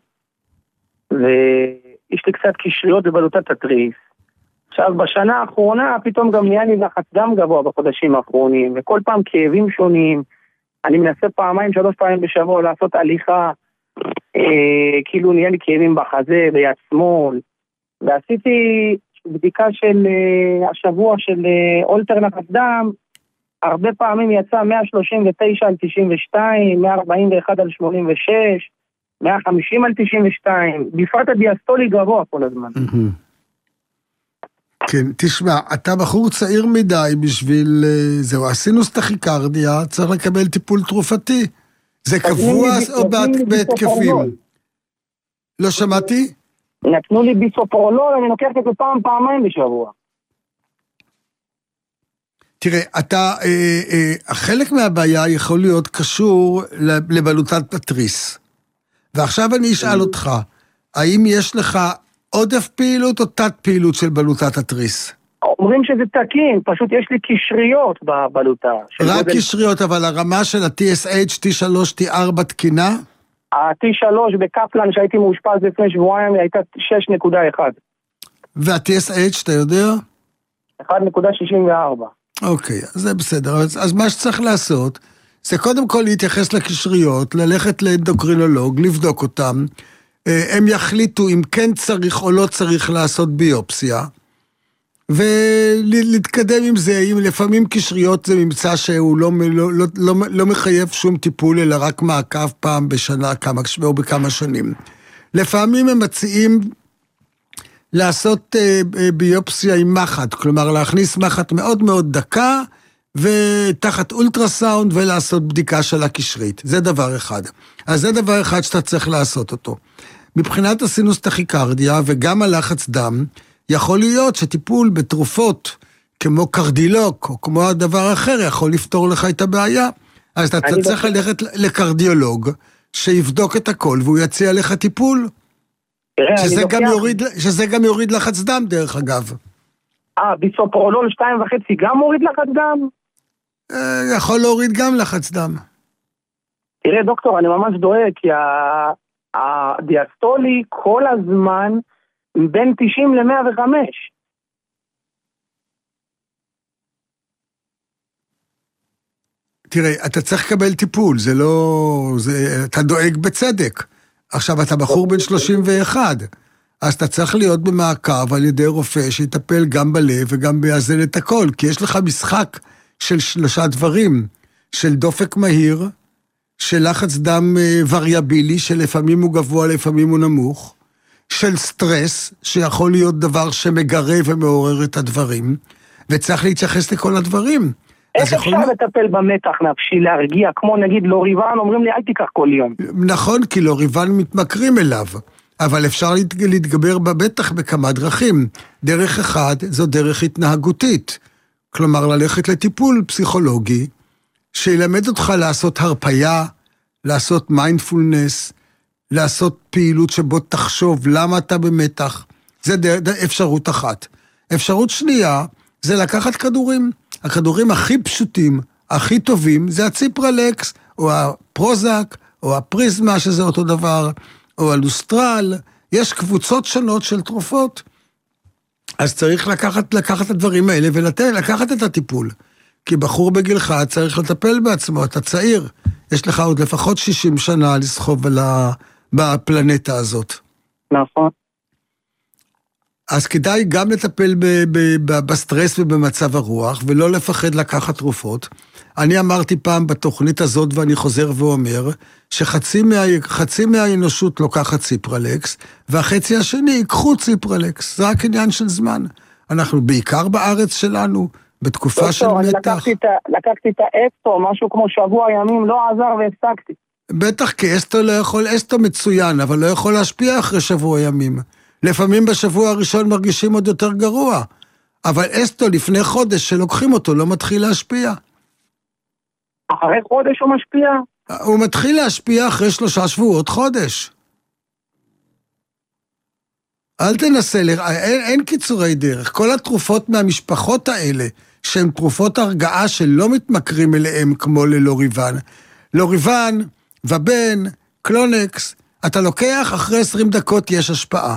ויש לי קצת קשריות בבלוטת התריס. עכשיו, בשנה האחרונה פתאום גם נהיה לי לחץ דם גבוה בחודשים האחרונים, וכל פעם כאבים שונים. אני מנסה פעמיים, שלוש פעמים בשבוע לעשות הליכה, אה, כאילו נהיה לי כאבים בחזה, ביד שמאל. ועשיתי בדיקה של אה, השבוע של אה, אולטר לחץ דם, הרבה פעמים יצא מאה שלושים ותשע על תשעים ושתיים, מאה ארבעים ואחת על שמונים ושש, מאה חמישים על תשעים ושתיים, בפרט הדיאסטולי גבוה כל הזמן. כן, תשמע, אתה בחור צעיר מדי בשביל, זהו, הסינוס טכיקרדיה, צריך לקבל טיפול תרופתי. זה קבוע או בהתקפים? לא שמעתי? נתנו לי ביסופרולול, אני לוקח את זה פעם, פעמיים בשבוע. תראה, אתה, אה, אה, חלק מהבעיה יכול להיות קשור לבלוטת התריס. ועכשיו אני אשאל אותך, האם יש לך עודף פעילות או תת פעילות של בלוטת התריס? אומרים שזה תקין, פשוט יש לי קשריות בבלוטה. רק קשריות, אבל הרמה של ה-טי אס אייץ', טי שלוש, טי ארבע תקינה? ה-טי שלוש בקפלן שהייתי מאושפז לפני שבועיים הייתה שש נקודה אחת. וה-טי אס אייץ', אתה יודע? אחת נקודה שישים וארבע. אוקיי, אז זה בסדר. אז, אז מה שצריך לעשות, זה קודם כל להתייחס לקשריות, ללכת לאנדוקרינולוג, לבדוק אותם, הם יחליטו אם כן צריך או לא צריך לעשות ביופסיה, ולהתקדם עם זה, אם לפעמים קשריות זה ממצא שהוא לא, לא, לא, לא, לא מחייב שום טיפול, אלא רק מעקב פעם בשנה, כמה, או בכמה שנים. לפעמים הם מציעים לעשות ביופסיה עם מחט, כלומר להכניס מחט מאוד מאוד דקה, ותחת אולטרסאונד ולעשות בדיקה של הקשרית. זה דבר אחד. אז זה דבר אחד שאתה צריך לעשות אותו. מבחינת הסינוס טכיקרדיה וגם הלחץ דם, יכול להיות שטיפול בתרופות כמו קרדילוק, או כמו הדבר אחר, יכול לפתור לך את הבעיה. אז אתה צריך ללכת לקרדיולוג, שיבדוק את הכל, והוא יציע לך טיפול. שזה גם יוריד, שזה גם יוריד לחץ דם, דרך אגב. אה, ביסופרולול שתיים וחצי גם מוריד לחץ דם? יכול להוריד גם לחץ דם. תראה, דוקטור, אני ממש דואג, כי הדיאסטולי כל הזמן בין תשעים למאה וחמש. תראה, אתה צריך לקבל טיפול, זה לא... זה, אתה דואג בצדק. עכשיו, אתה בחור בן שלושים ואחת, אז אתה צריך להיות במעקב על ידי רופא שיטפל גם בלב וגם ביאזן את הכל, כי יש לך משחק של שלושה דברים, של דופק מהיר, של לחץ דם וריאבילי, שלפעמים הוא גבוה, לפעמים הוא נמוך, של סטרס, שיכול להיות דבר שמגרה ומעורר את הדברים, וצריך להתייחס לכל הדברים. איך אפשר לטפל במתח נפשי, להרגיע, כמו נגיד לוריבן, אומרים לי, אל תיקח כל יום. נכון, כי לוריבן מתמכרים אליו, אבל אפשר להתגבר במתח בכמה דרכים. דרך אחד, זו דרך התנהגותית, כלומר ללכת לטיפול פסיכולוגי, שילמד אותך לעשות הרפיה, לעשות מיינדפולנס, לעשות פעילות שבו תחשוב למה אתה במתח. זה אפשרות אחת. אפשרות שנייה, זה לקחת כדורים. הכדורים הכי פשוטים, הכי טובים, זה הציפרלקס, או הפרוזק, או הפריזמה, שזה אותו דבר, או הלוסטרל. יש קבוצות שונות של תרופות. אז צריך לקחת, לקחת את הדברים האלה, ולקחת את הטיפול. כי בחור בגילך צריך לטפל בעצמו, אתה צעיר. יש לך עוד לפחות שישים שנה לסחוב על הפלנטה הזאת. נכון. אז כדאי גם לטפל ב- ב- ב- בסטרס ובמצב הרוח, ולא לפחד לקחת תרופות. אני אמרתי פעם בתוכנית הזאת, ואני חוזר ואומר, שחצי מה, חצי מהאנושות לוקחת ציפרלקס, והחצי השני ייקחו ציפרלקס. זה רק עניין של זמן. אנחנו בעיקר בארץ שלנו, בתקופה של מתח. לקחתי, לקחתי את האסטו, משהו כמו שבוע ימים, לא עזר והפסקתי. בטח, כי אסטו לא יכול, אסטו מצוין, אבל לא יכול להשפיע אחרי שבוע ימים. לפעמים בשבוע הראשון מרגישים עוד יותר גרוע, אבל אסטו לפני חודש שלוקחים אותו לא מתחיל להשפיע. אחרי חודש הוא משפיע? הוא מתחיל להשפיע אחרי שלושה שבועות חודש. אל תנסה, אין, אין קיצורי דרך. כל התרופות מהמשפחות האלה, שהן תרופות הרגעה שלא מתמכרים אליהם כמו ללוריבן. לוריבן, ובן, קלונקס, אתה לוקח אחרי עשרים דקות יש השפעה.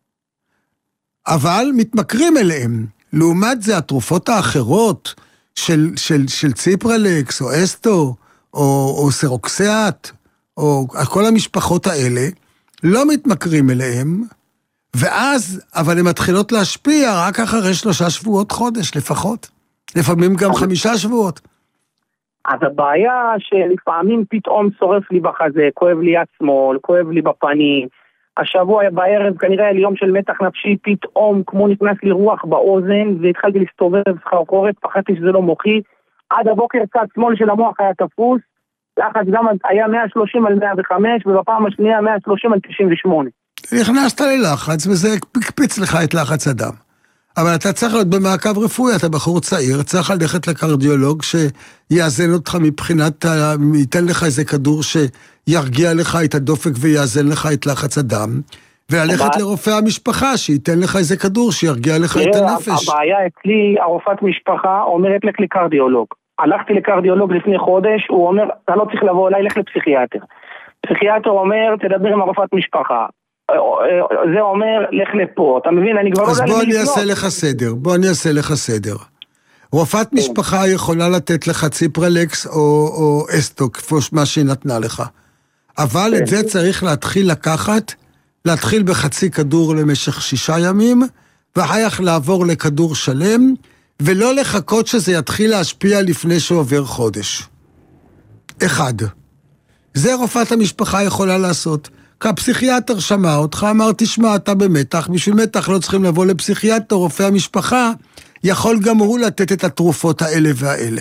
אבל מתמכרים אליהם. לעומת זה, התרופות האחרות של, של, של ציפרלקס, או אסטו, או, או סרוקסיאט, או כל המשפחות האלה, לא מתמכרים אליהם, ואז, אבל הן מתחילות להשפיע רק אחרי שלושה שבועות חודש, לפחות. לפעמים גם חמישה שבועות. אז הבעיה שלפעמים פתאום שורף לי בחזה, כואב לי יד שמאל, כואב לי בפנים, השבוע בערב כנראה היה לי יום של מתח נפשי, פתאום כמו נכנס לי רוח באוזן, והתחלתי להסתובב סחרחורת, פחדתי שזה לא מוחי, עד הבוקר צד שמאל של המוח היה תפוס, לחץ דם היה מאה ושלושים על מאה וחמש, ובפעם השנייה מאה ושלושים על תשעים ושמונה. נכנסת ללחץ, וזה הקפיץ לך את לחץ הדם. אבל אתה צריך להיות במעקב רפואי, אתה בחור צעיר, צריך ללכת לקרדיולוג שיאזן אותך מבחינת, ייתן לך איזה כדור שירגיע לך את הדופק ויאזן לך את לחץ הדם, וללכת לרופא המשפחה שייתן לך איזה כדור שירגיע לך את הנפש. הבעיה אצלי, הרופאת משפחה אומרת לך לקרדיולוג. הלכתי לקרדיולוג לפני חודש, הוא אומר, אתה לא צריך לבוא אליי, לך לפסיכיאטר. פסיכיאטר אומר, תדבר עם הרופאת משפחה. זה אומר, לך לפה, אתה מבין? אני כבר לא יודע... אז בוא אני אעשה לך סדר, בוא אני אעשה לך סדר. רופאת משפחה יכולה לתת לך ציפרלקס או אסטו, כפי מה שהיא נתנה לך. אבל את זה צריך להתחיל לקחת, להתחיל בחצי כדור למשך שישה ימים, ואחר כך לעבור לכדור שלם, ולא לחכות שזה יתחיל להשפיע לפני שעובר חודש. אחד. זה רופאת המשפחה יכולה לעשות. כי הפסיכיאטר שמע אותך, אמר, תשמע, אתה במתח, בשביל מתח לא צריכים לבוא לפסיכיאטר, רופא המשפחה, יכול גם הוא לתת את התרופות האלה והאלה.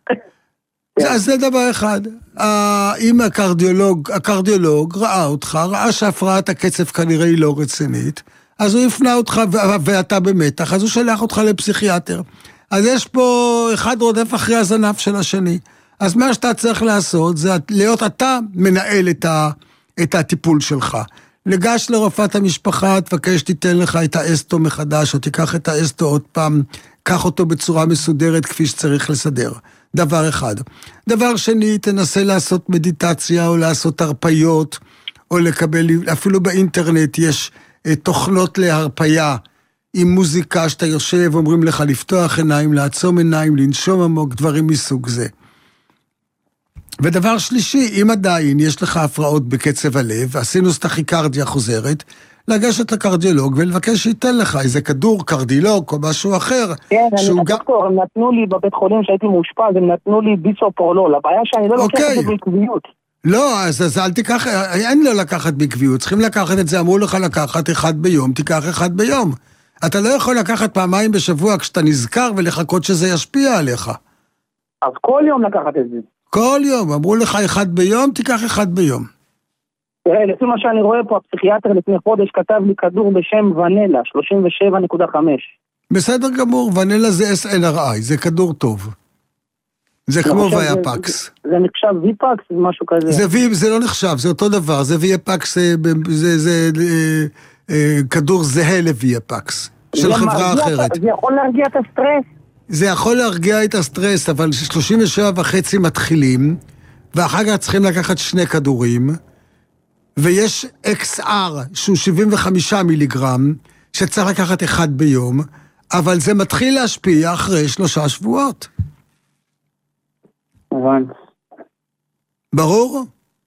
אז זה דבר אחד. אם הקרדיולוג, הקרדיולוג ראה אותך, ראה שהפרעת הקצב כנראה היא לא רצינית, אז הוא יפנה אותך, ואתה במתח, אז הוא שלח אותך לפסיכיאטר. אז יש פה אחד רודף אחרי הזנב של השני. אז מה שאתה צריך לעשות, זה להיות אתה מנהל את, ה, את הטיפול שלך. לגש לרופאת המשפחה, תבקש תיתן לך את האסטו מחדש, או תיקח את האסטו עוד פעם, קח אותו בצורה מסודרת כפי שצריך לסדר. דבר אחד. דבר שני, תנסה לעשות מדיטציה, או לעשות הרפיות, או לקבל, אפילו באינטרנט יש תוכנות להרפיה, עם מוזיקה שאתה יושב, אומרים לך לפתוח עיניים, לעצום עיניים, לנשום עמוק, דברים מסוג זה. ודבר שלישי, אם עדיין יש לך הפרעות בקצב הלב, הסינוס טכיקרדיה חוזרת, לגשת לקרדיולוג ולבקש שייתן לך איזה כדור קרדילוג או משהו אחר. כן, אני דוקטור, הם נתנו לי בבית חולים שהייתי מאושפז, הם נתנו לי ביסופרולול, הבעיה שאני לא לוקח את זה בקביעות. לא, אז, אז אל תיקח, אין לא לקחת בקביעות, צריכים לקחת את זה, אמרו לך לקחת אחד ביום, תיקח אחד ביום. אתה לא יכול לקחת פעמיים בשבוע כשאתה נזכר ולחכות שזה ישפיע עליך. אז כל יום לקחת את זה. כל יום, אמרו לך אחד ביום, תיקח אחד ביום. תראה, לפי מה שאני רואה פה, הפסיכיאטר לפני חודש כתב לי כדור בשם ונלה, שלושים ושבע נקודה חמש. בסדר גמור, ונלה זה אס אן אר איי, זה כדור טוב. זה כמו ויאפקס. זה, זה נחשב ויפקס, זה משהו כזה. זה, וי, זה לא נחשב, זה אותו דבר, זה ויאפקס, זה, זה, זה אה, אה, כדור זהה לוויאפקס, של חברה אחרת. זה יכול להרגיע את הסטרס? זה יכול להרגיע את הסטרס, אבל שלושים ושבע וחצי מתחילים, ואחר כך צריכים לקחת שני כדורים, ויש אקס אר שהוא שבעים וחמישה מיליגרם, שצריך לקחת אחד ביום, אבל זה מתחיל להשפיע אחרי שלושה שבועות. ברור?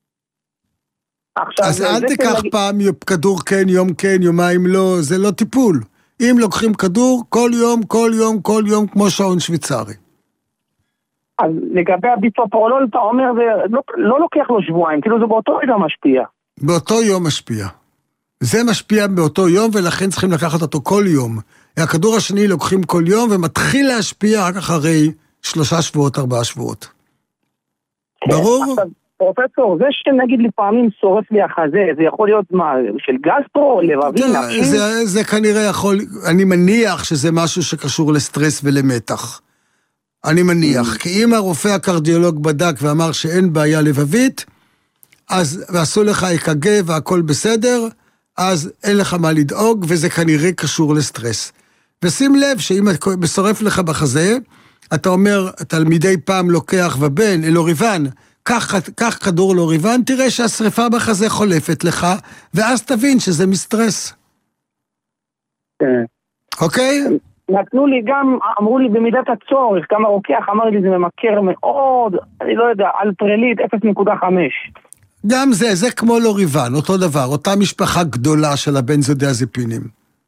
אז אל תיקח פעם כדור כן, יום כן, יומיים לא, זה לא טיפול. אם לוקחים כדור, כל יום, כל יום, כל יום, כמו שעון שוויצרי. אז לגבי הביסופרולול, אתה אומר, זה לא, לא לוקח לו שבועיים, כאילו זה באותו יום משפיע. באותו יום משפיע. זה משפיע באותו יום, ולכן צריכים לקחת אותו כל יום. הכדור השני לוקחים כל יום, ומתחיל להשפיע רק אחרי שלושה שבועות, ארבעה שבועות. ברור? עכשיו, פרופסור, זה שנגיד לפעמים שורף לי החזה, זה יכול להיות מה, של גסטרו, לבבי, נפשי? זה, זה כנראה יכול, אני מניח שזה משהו שקשור לסטרס ולמתח. אני מניח, כי אם הרופא הקרדיולוג בדק ואמר שאין בעיה לבבית, אז, ועשו לך אק"ג והכל בסדר, אז אין לך מה לדאוג, וזה כנראה קשור לסטרס. ושים לב שאם מסורף לך בחזה, אתה אומר, אתה מדי פעם לוקח ובן, אלוריבן, קח, קח כדור אלוריבן, תראה שהשריפה בחזה חולפת לך, ואז תבין שזה מסטרס. כן. אוקיי? נתנו לי גם, אמרו לי במידת הצורך, כמה רוקח, אמר לי זה ממכר מאוד, אני לא יודע, אלפרלית אפס נקודה חמש. גם זה, זה כמו לוריבן, אותו דבר, אותה משפחה גדולה של הבנזודיאזפינים.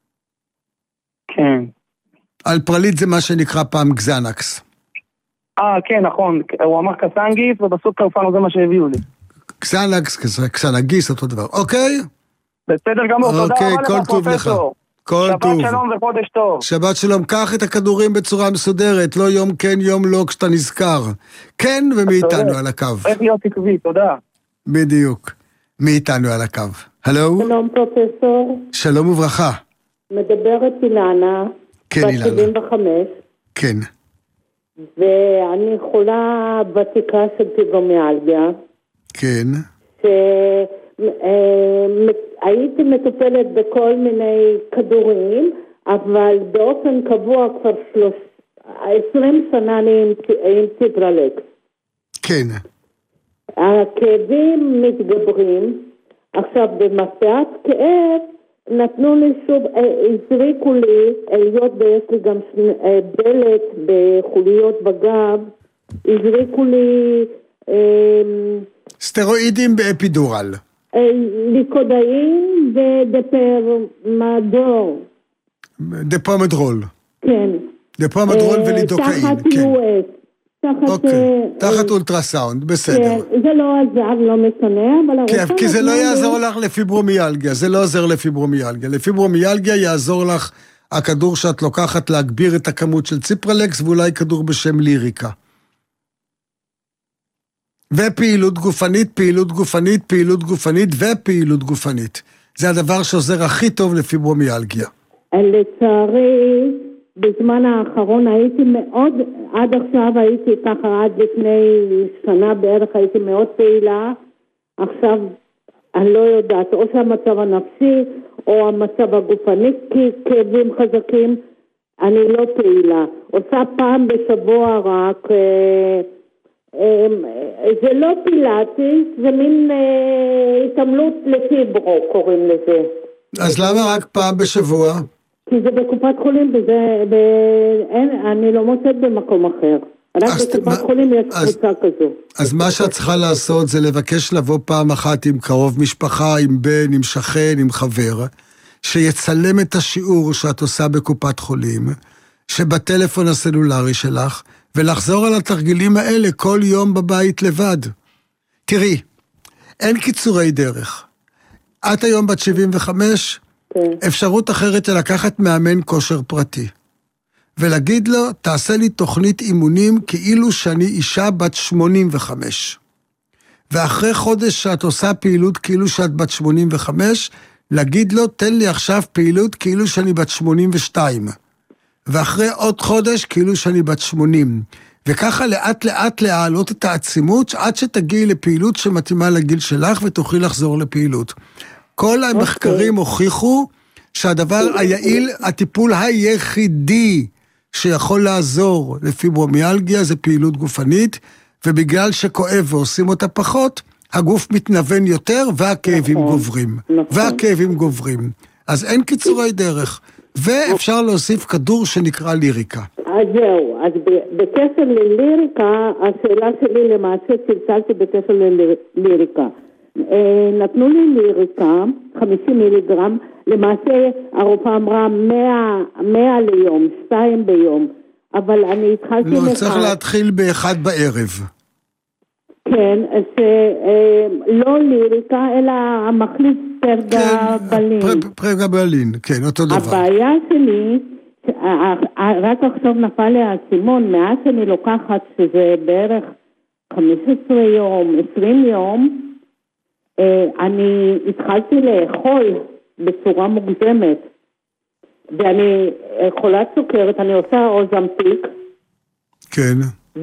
כן. אלפרלית זה מה שנקרא פעם גזנקס. אה, כן, נכון. הוא אמר קסנגיס, ובסוף קרפנו זה מה שהביאו לי. קסנקס, קסנגיס, אותו דבר. אוקיי? בסדר גמור, תודה רבה לך, פרופסור. כל טוב. שבת שלום וחודש טוב. שבת שלום, קח את הכדורים בצורה מסודרת, לא יום כן, יום לא, כשאתה נזכר. כן, ומאיתנו על הקו. איך להיות עקבי, תודה. בדיוק. מאיתנו על הקו. הלו? שלום פרופסור. שלום וברכה. מדברת אילנה. כן, אילנה. בת שבעים וחמש. כן. ואני חולה ותיקה של פיברומיאלגיה. כן. שהייתי מטופלת בכל מיני כדורים, אבל באופן קבוע כבר שלוש, עשרים שנה אני עם ציפרלקס. כן. הכאבים מתגברים, עכשיו במפת כאב, נתנו לי שוב, הזריקו לי, היות ויש לי גם דלת בחוליות בגב, הזריקו לי... סטרואידים באפידורל. ליקודאין ודפרמדור. דפרמדרול. כן. דפרמדרול ולידוקאין. תחת יו אס. תחת אולטרסאונד, בסדר. זה לא עזר, לא משנה, אבל... כי זה לא יעזור לך לפיברומיאלגיה, זה לא עוזר לפיברומיאלגיה. לפיברומיאלגיה יעזור לך הכדור שאת לוקחת להגביר את הכמות של ציפרלקס, ואולי כדור בשם ליריקה. ופעילות גופנית, פעילות גופנית, פעילות גופנית ופעילות גופנית. זה הדבר שעוזר הכי טוב לפיברומיאלגיה. לצערי, בזמן האחרון הייתי מאוד, עד עכשיו הייתי ככה, עד לפני שנה בערך הייתי מאוד פעילה, עכשיו אני לא יודעת, או שהמצב הנפשי, או המצב הגופני, כי כאבים חזקים, אני לא פעילה. עושה פעם בשבוע רק, אה, אה, זה לא פילאטיס, זה מין אה, התעמלות לפיברו, קוראים לזה. אז למה רק פעם בשבוע? כי זה בקופת חולים, וזה, ב... אין, אני לא מוצאת במקום אחר. רק בקופת מה... חולים יש קבוצה כזו. אז מה שאת צריכה לעשות זה לבקש לבוא פעם אחת עם קרוב משפחה, עם בן, עם שכן, עם חבר, שיצלם את השיעור שאת עושה בקופת חולים, שבטלפון הסלולרי שלך, ולחזור על התרגילים האלה כל יום בבית לבד. תראי, אין קיצורי דרך. את היום בת שבעים וחמש, כן. אפשרות אחרת היא לקחת מאמן כושר פרטי. ולהגיד לו, תעשה לי תוכנית אימונים כאילו שאני אישה בת שמונים וחמש. ואחרי חודש שאת עושה פעילות כאילו שאת בת שמונים וחמש, להגיד לו, תן לי עכשיו פעילות כאילו שאני בת שמונים ושתיים. ואחרי עוד חודש כאילו שאני בת שמונים. וככה לאט לאט להעלות את העצימות, עד שתגיעי לפעילות שמתאימה לגיל שלך, ותוכלי לחזור לפעילות. כל המחקרים הוכיחו שהדבר היעיל, הטיפול היחידי שיכול לעזור לפיברומיאלגיה זה פעילות גופנית, ובגלל שכואב ועושים אותה פחות, הגוף מתנוון יותר והכאבים גוברים. והכאבים גוברים. אז אין קיצורי דרך. ואפשר להוסיף כדור שנקרא ליריקה. אז זהו, אז בקשר לליריקה, השאלה שלי למעשה צלצלתי בקשר לליריקה. נתנו לי ליריקה, חמישים מיליגרם, למעשה הרופאה אמרה מאה ליום, שתיים ביום, אבל אני התחלתי... לא, צריך להתחיל באחד בערב. כן, לא ליריקה, אלא המחליף פרגבלין. פרגבלין, כן, אותו דבר. הבעיה שלי, רק עכשיו נפל לי האסימון, מאז שאני לוקחת שזה בערך חמישה עשר יום, עשרים יום, אני התחלתי לאכול בצורה מוגזמת, ואני חולת סוכרת, אני עושה אוזמפיק. כן.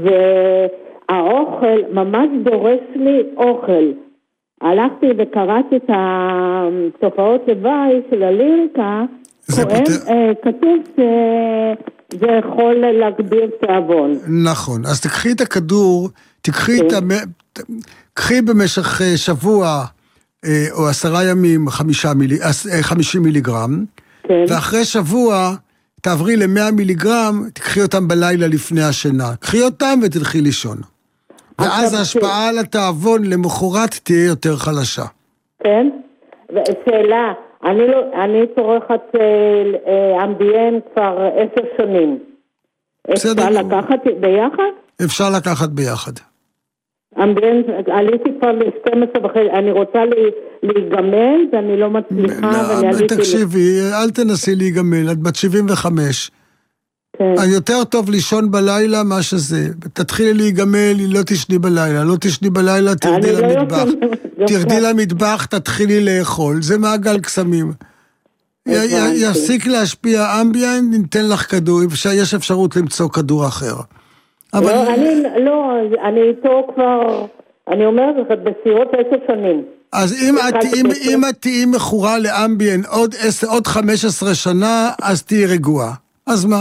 והאוכל ממש דורש לי אוכל. הלכתי וקראתי את התופעות לוואי של הליריקה, כתוב שזה יכול להגביר תיאבון. נכון, אז תקחי את הכדור, תקחי את ה... קחי במשך שבוע או עשרה ימים חמישים מיליגרם, ואחרי שבוע תעברי ל-מאה מיליגרם, תקחי אותם בלילה לפני השינה. קחי אותם ותלכי לישון. ואז ההשפעה על התאבון למחרת תהיה יותר חלשה. כן? שאלה, אני צורכת אמביין כבר עשר שנים. אפשר לקחת ביחד? אפשר לקחת ביחד. אמביין, עליתי כבר ל-שתים עשרה וחצי, אני רוצה להיגמל, ואני לא מצליחה. תקשיבי, אל תנסי להיגמל, את בת שבעים וחמש. יותר טוב לישון בלילה מה שזה. תתחילי להיגמל, לא תשני בלילה, לא תשני בלילה, תרדי למטבח. תרדי למטבח, תתחילי לאכול. זה מעגל קסמים. יפסיק להשפיע אמביין, ניתן לך כדור, יש אפשרות למצוא כדור אחר. לא, אני, לא, אני איתו כבר, אני אומרת לך, בסירות עשר שנים. אז אם את תהיי מכורה לאמביין עוד עשר, עוד חמש עשרה שנה, אז תהיי רגועה. אז מה?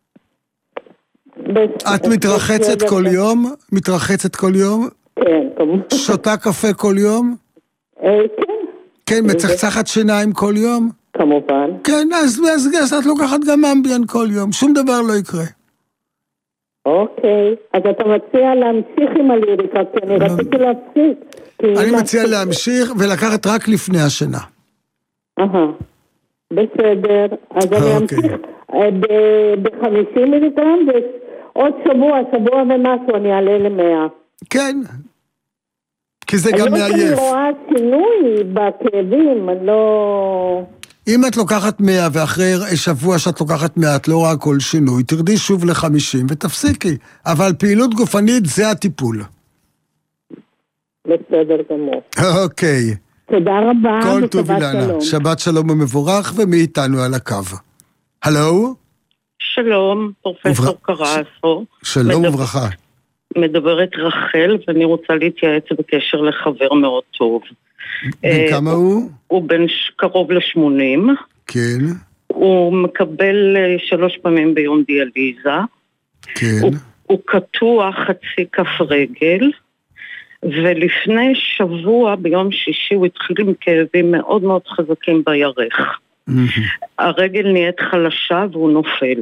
את מתרחצת כל יום? מתרחצת כל יום? כן, כמובן. שותה קפה כל יום? כן. כן, מצחצחת שיניים כל יום? כמובן. כן, אז את לוקחת גם אמביין כל יום, שום דבר לא יקרה. אוקיי, אז אתה מציע להמשיך עם הליריקה, כי אני רציתי להפסיק. אני מציע להמשיך ולקחת רק לפני השינה. אהה, בסדר, אז אני אמשיך ב-חמישים מיליגרם, ועוד שבוע, שבוע ומשהו, אני אעלה למאה. כן, כי זה גם מעייף. אני רואה שינוי בכאבים, לא... אם את לוקחת מאה ואחרי שבוע שאת לוקחת מאה, את לא רואה כל שינוי, תרדי שוב ל-חמישים ותפסיקי. אבל פעילות גופנית זה הטיפול. בסדר גמור. אוקיי. תודה רבה. כל טוב אילנה. שבת שלום ומבורך, ומי איתנו על הקו? הלו? שלום, פרופסור קרסו. שלום וברכה. מדברת רחל, ואני רוצה להתייעץ בקשר לחבר מאוד טוב. בן כמה הוא? הוא בן קרוב לשמונים. כן. הוא מקבל שלוש פעמים ביום דיאליזה. כן. הוא, הוא קטוע חצי כף רגל, ולפני שבוע ביום שישי הוא התחיל עם כאבים מאוד מאוד חזקים בירך. הרגל נהיית חלשה והוא נופל.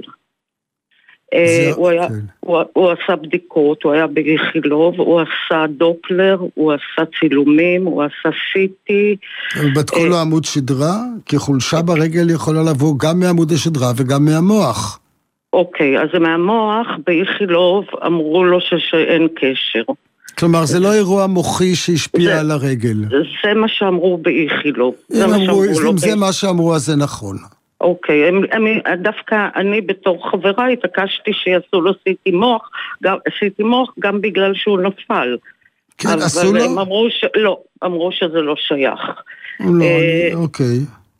הוא, היה, הוא, הוא עשה בדיקות, הוא היה באיכילוב, הוא עשה דופלר, הוא עשה צילומים, הוא עשה סיטי. בדקו לו עמוד שדרה, כי חולשה ברגל יכולה לבוא גם מעמוד השדרה וגם מהמוח. אוקיי, אז מהמוח באיכילוב אמרו לו שאין קשר. כלומר, זה לא אירוע מוחי שהשפיע זה, על הרגל. זה מה שאמרו באיכילוב. אם, אמרו, אם זה מה שאמרו, אז זה נכון. אוקיי, הם, הם, דווקא אני בתור חברה התעקשתי שיעשו לו סיטי מוח, גם, סיטי מוח גם בגלל שהוא נפל. כן, עשו לו? אבל הם אמרו ש... לא, אמרו שזה לא שייך. לא, אה, אוקיי.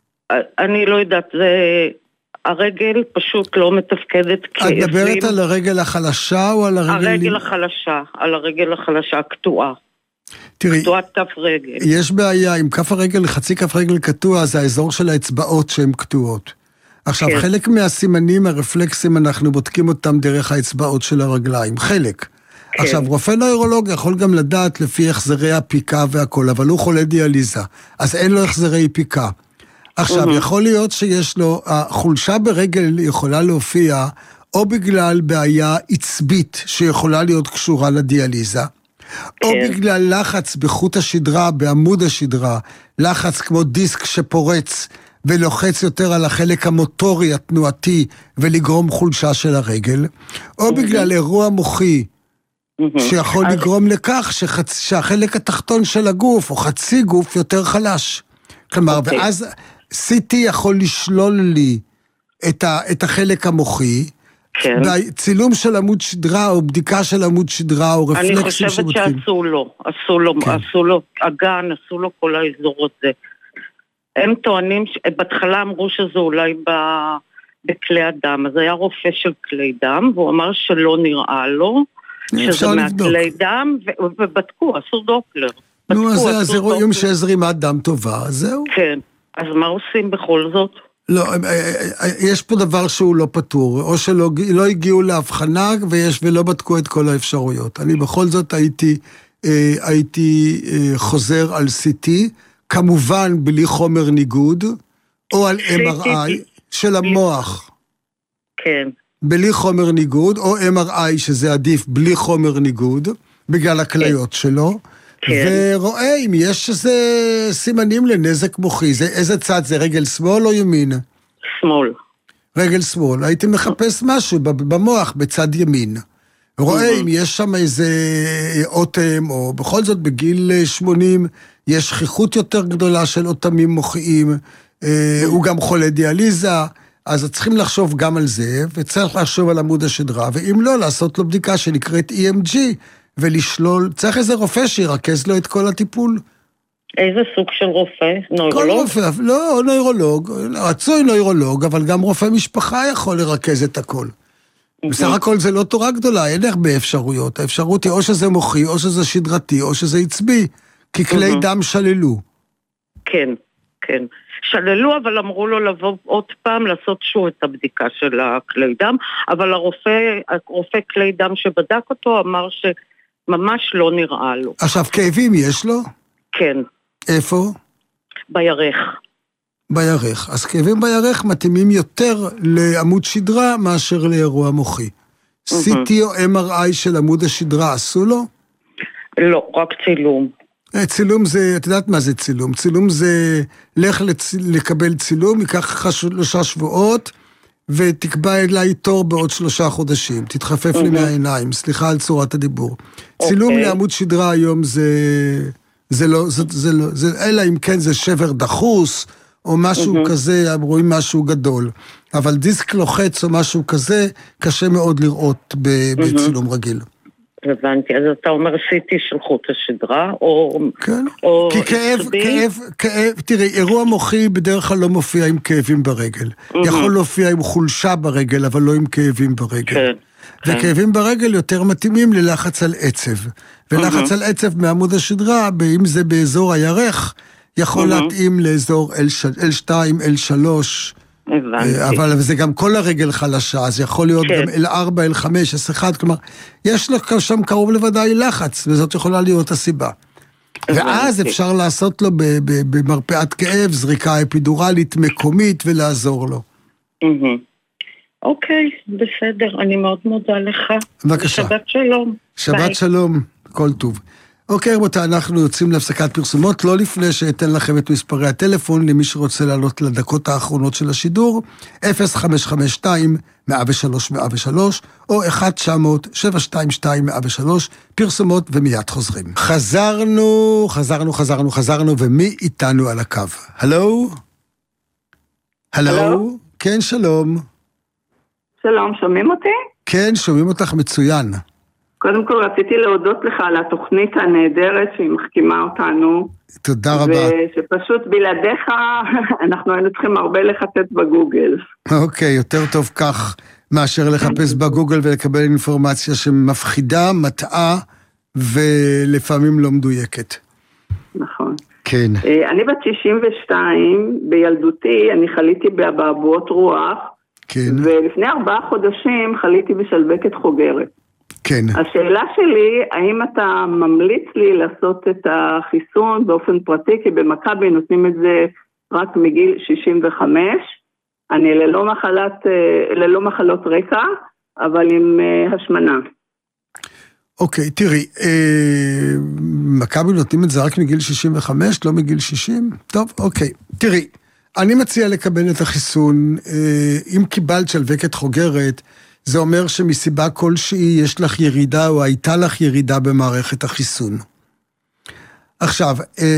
אני לא יודעת, זה... הרגל פשוט לא מתפקדת כאבים. את מדברת על הרגל החלשה או על הרגל... הרגל החלשה, על הרגל החלשה, הקטועה. תראי, קטועת כף רגל. יש בעיה, אם כף הרגל, חצי כף רגל קטוע, זה האזור של האצבעות שהן קטועות. עכשיו, כן. חלק מהסימנים, הרפלקסים, אנחנו בודקים אותם דרך האצבעות של הרגליים. חלק. כן. עכשיו, רופא נוירולוג יכול גם לדעת לפי החזרי הפיקה והכל, אבל הוא חולה דיאליזה, אז אין לו החזרי פיקה. עכשיו, mm-hmm. יכול להיות שיש לו, החולשה ברגל יכולה להופיע, או בגלל בעיה עצבית שיכולה להיות קשורה לדיאליזה, או בגלל לחץ בחוט השדרה, בעמוד השדרה, לחץ כמו דיסק שפורץ ולוחץ יותר על החלק המוטורי, התנועתי, ולגרום חולשה של הרגל, או בגלל אירוע מוחי, שיכול לגרום לכך שחצ... שהחלק התחתון של הגוף, או חצי גוף, יותר חלש. כלומר, ואז סיטי יכול לשלול לי את, ה... את החלק המוחי, כן. צילום של עמוד שדרה, או בדיקה של עמוד שדרה, או רפלקסים שבודקים. אני חושבת שעשו לו, עשו לו, כן. עשו לו אגן, עשו לו כל האזור הזה. הם טוענים, בהתחלה אמרו שזה אולי ב... בכלי הדם, אז היה רופא של כלי דם, והוא אמר שלא נראה לו, שזה מהכלי דם, ו... ובדקו, עשו דופלר. נו, אז, אז זה רואים שהזרימת דם טובה, אז זהו. כן, אז מה עושים בכל זאת? לא, יש פה דבר שהוא לא פתור, או שלא לא הגיעו להבחנה ויש, ולא בדקו את כל האפשרויות. אני בכל זאת הייתי, הייתי חוזר על סי טי, כמובן בלי חומר ניגוד, או על אם אר איי של המוח. כן. בלי חומר ניגוד, או אם אר איי שזה עדיף בלי חומר ניגוד, בגלל הכליות שלו. ורואה אם יש איזה סימנים לנזק מוחי. זה, איזה צד זה, רגל שמאל או ימין? שמאל. רגל שמאל. הייתי מחפש משהו במוח בצד ימין. רואה אם יש שם איזה אוטם, או בכל זאת בגיל שמונים יש שכיחות יותר גדולה של אוטמים מוחיים. הוא גם חולה דיאליזה, אז צריכים לחשוב גם על זה, וצריך לחשוב על עמוד השדרה, ואם לא, לעשות לו בדיקה שנקראת אי אם ג'י, ולשלול, צריך איזה רופא שירכז לו את כל הטיפול. איזה סוג של רופא? נוירולוג? כל רופא, לא, נוירולוג, רצוי נוירולוג, אבל גם רופא משפחה יכול לרכז את הכל. בסך הכל זה לא תורה גדולה, אין הרבה אפשרויות. האפשרות היא או שזה מוחי, או שזה שדרתי, או שזה עצבי, כי כלי דם שללו. כן, כן. שללו, אבל אמרו לו לבוא עוד פעם לעשות שוב את הבדיקה של הכלי דם, אבל הרופא, הרופא כלי דם שבדק אותו אמר ש... ממש לא נראה לו. עכשיו, כאבים יש לו? כן. איפה? בירך. בירך. אז כאבים בירך מתאימים יותר לעמוד שדרה מאשר לאירוע מוחי. סי טי או אם אר איי של עמוד השדרה עשו לו? לא, רק צילום. צילום זה, את יודעת מה זה צילום? צילום זה, לך לצ... לקבל צילום, ייקח לך שלושה שבועות, ותקבע אליי תור בעוד שלושה חודשים. תתחפף לי מהעיניים, סליחה על צורת הדיבור. צילום לעמוד שדרה היום זה, זה לא, זה, זה לא, זה, אלא אם כן זה שבר דחוס, או משהו כזה, רואים משהו גדול. אבל דיסק לוחץ או משהו כזה, קשה מאוד לראות בצילום רגיל. הבנתי, אז אתה אומר עשיתי של חוט השדרה, או... כן, או כי כאב, כאב, כאב, תראי, אירוע מוחי בדרך כלל לא מופיע עם כאבים ברגל. Mm-hmm. יכול להופיע עם חולשה ברגל, אבל לא עם כאבים ברגל. כן. וכאבים ברגל יותר מתאימים ללחץ על עצב. ולחץ mm-hmm. על עצב מעמוד השדרה, אם זה באזור הירך, יכול mm-hmm. להתאים לאזור אל שתיים, אל שלוש, הבנתי. אבל זה גם כל הרגל חלשה, אז יכול להיות כן. גם אל ארבע, אל חמש, אס אחד, כלומר, יש לו שם קרוב לוודאי לחץ, וזאת יכולה להיות הסיבה. הבנתי. ואז אפשר לעשות לו במרפאת כאב, זריקה אפידורלית מקומית, ולעזור לו. אוקיי, בסדר, אני מאוד מודה לך. בבקשה. שבת שלום. שבת שלום, כל טוב. אוקיי, רבותיי, אנחנו יוצאים להפסקת פרסומות, לא לפני שאתן לכם את מספרי הטלפון, למי שרוצה לעלות לדקות האחרונות של השידור, אפס חמש חמש שתיים, מאה ושלוש, מאה ושלוש, או אחת תשע מאות, שבע שתיים שתיים, מאה ושלוש, פרסומות ומיד חוזרים. חזרנו, חזרנו, חזרנו, חזרנו, ומי איתנו על הקו? הלו? הלו? כן, שלום. שלום, שומעים אותי? כן, שומעים אותך מצוין. קודם כל רציתי להודות לך על התוכנית הנהדרת שהיא מחכימה אותנו. תודה רבה. ושפשוט בלעדיך אנחנו היינו צריכים הרבה לחטט בגוגל. אוקיי, יותר טוב כך מאשר לחפש בגוגל ולקבל אינפורמציה שמפחידה, מטעה ולפעמים לא מדויקת. נכון. כן. אני בת שישים ושתיים, בילדותי אני חליתי באבעבועות רוח, כן. ולפני ארבעה חודשים חליתי בשלווקת חוגרת. כן. השאלה שלי, האם אתה ממליץ לי לעשות את החיסון באופן פרטי, כי במכבי נותנים את זה רק מגיל שישים וחמש, אני ללא מחלת, ללא מחלות רקע, אבל עם השמנה. אוקיי, תראי, אה, מכבי נותנים את זה רק מגיל שישים וחמש, לא מגיל שישים? טוב, אוקיי. תראי, אני מציע לקבל את החיסון, אה, אם קיבלת שלווקת חוגרת, זה אומר שמסיבה כלשהי יש לך ירידה או הייתה לך ירידה במערכת החיסון. עכשיו,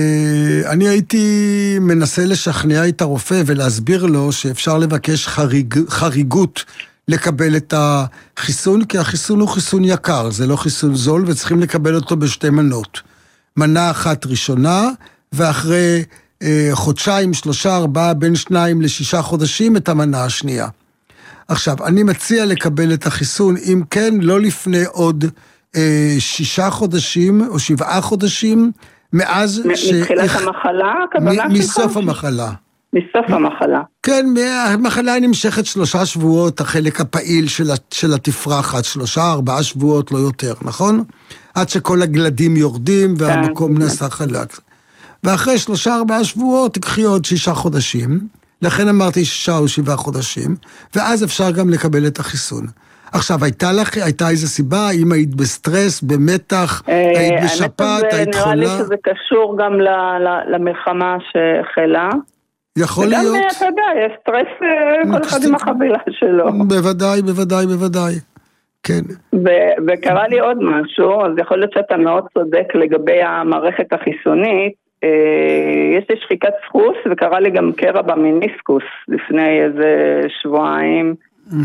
אני הייתי מנסה לשכנע את הרופא ולהסביר לו שאפשר לבקש חריג, חריגות לקבל את החיסון, כי החיסון הוא חיסון יקר, זה לא חיסון זול וצריכים לקבל אותו בשתי מנות. מנה אחת ראשונה ואחרי חודשיים, שלושה, ארבעה, בין שניים לשישה חודשים את המנה השנייה. עכשיו, אני מציע לקבל את החיסון, אם כן, לא לפני עוד אה, שישה חודשים או שבעה חודשים, מאז ש... מתחילת המחלה? מ- מסוף המחלה. מסוף המחלה. כן, המחלה נמשכת שלושה שבועות, החלק הפעיל של, של התפרחת, שלושה, ארבעה שבועות, לא יותר, נכון? עד שכל הגלדים יורדים והמקום נעשה חלק. ואחרי שלושה, ארבעה שבועות, תקחי עוד שישה חודשים, לכן אמרתי שישה או שבעה חודשים, ואז אפשר גם לקבל את החיסון. עכשיו, הייתה לך, הייתה איזו סיבה, אם היית בסטרס, במתח, היית בשפעת, היית חולה? נראה לי שזה קשור גם למלחמה שהחלה. יכול להיות. וגם, אתה יודע, יש סטרס כל אחד עם החבילה שלו. בוודאי, בוודאי, בוודאי. כן. וקרה לי עוד משהו, אז יכול להיות שאתה מאוד צודק לגבי המערכת החיסונית, יש לי שחיקת סחוס, וקרה לי גם קרע במיניסקוס לפני איזה שבועיים,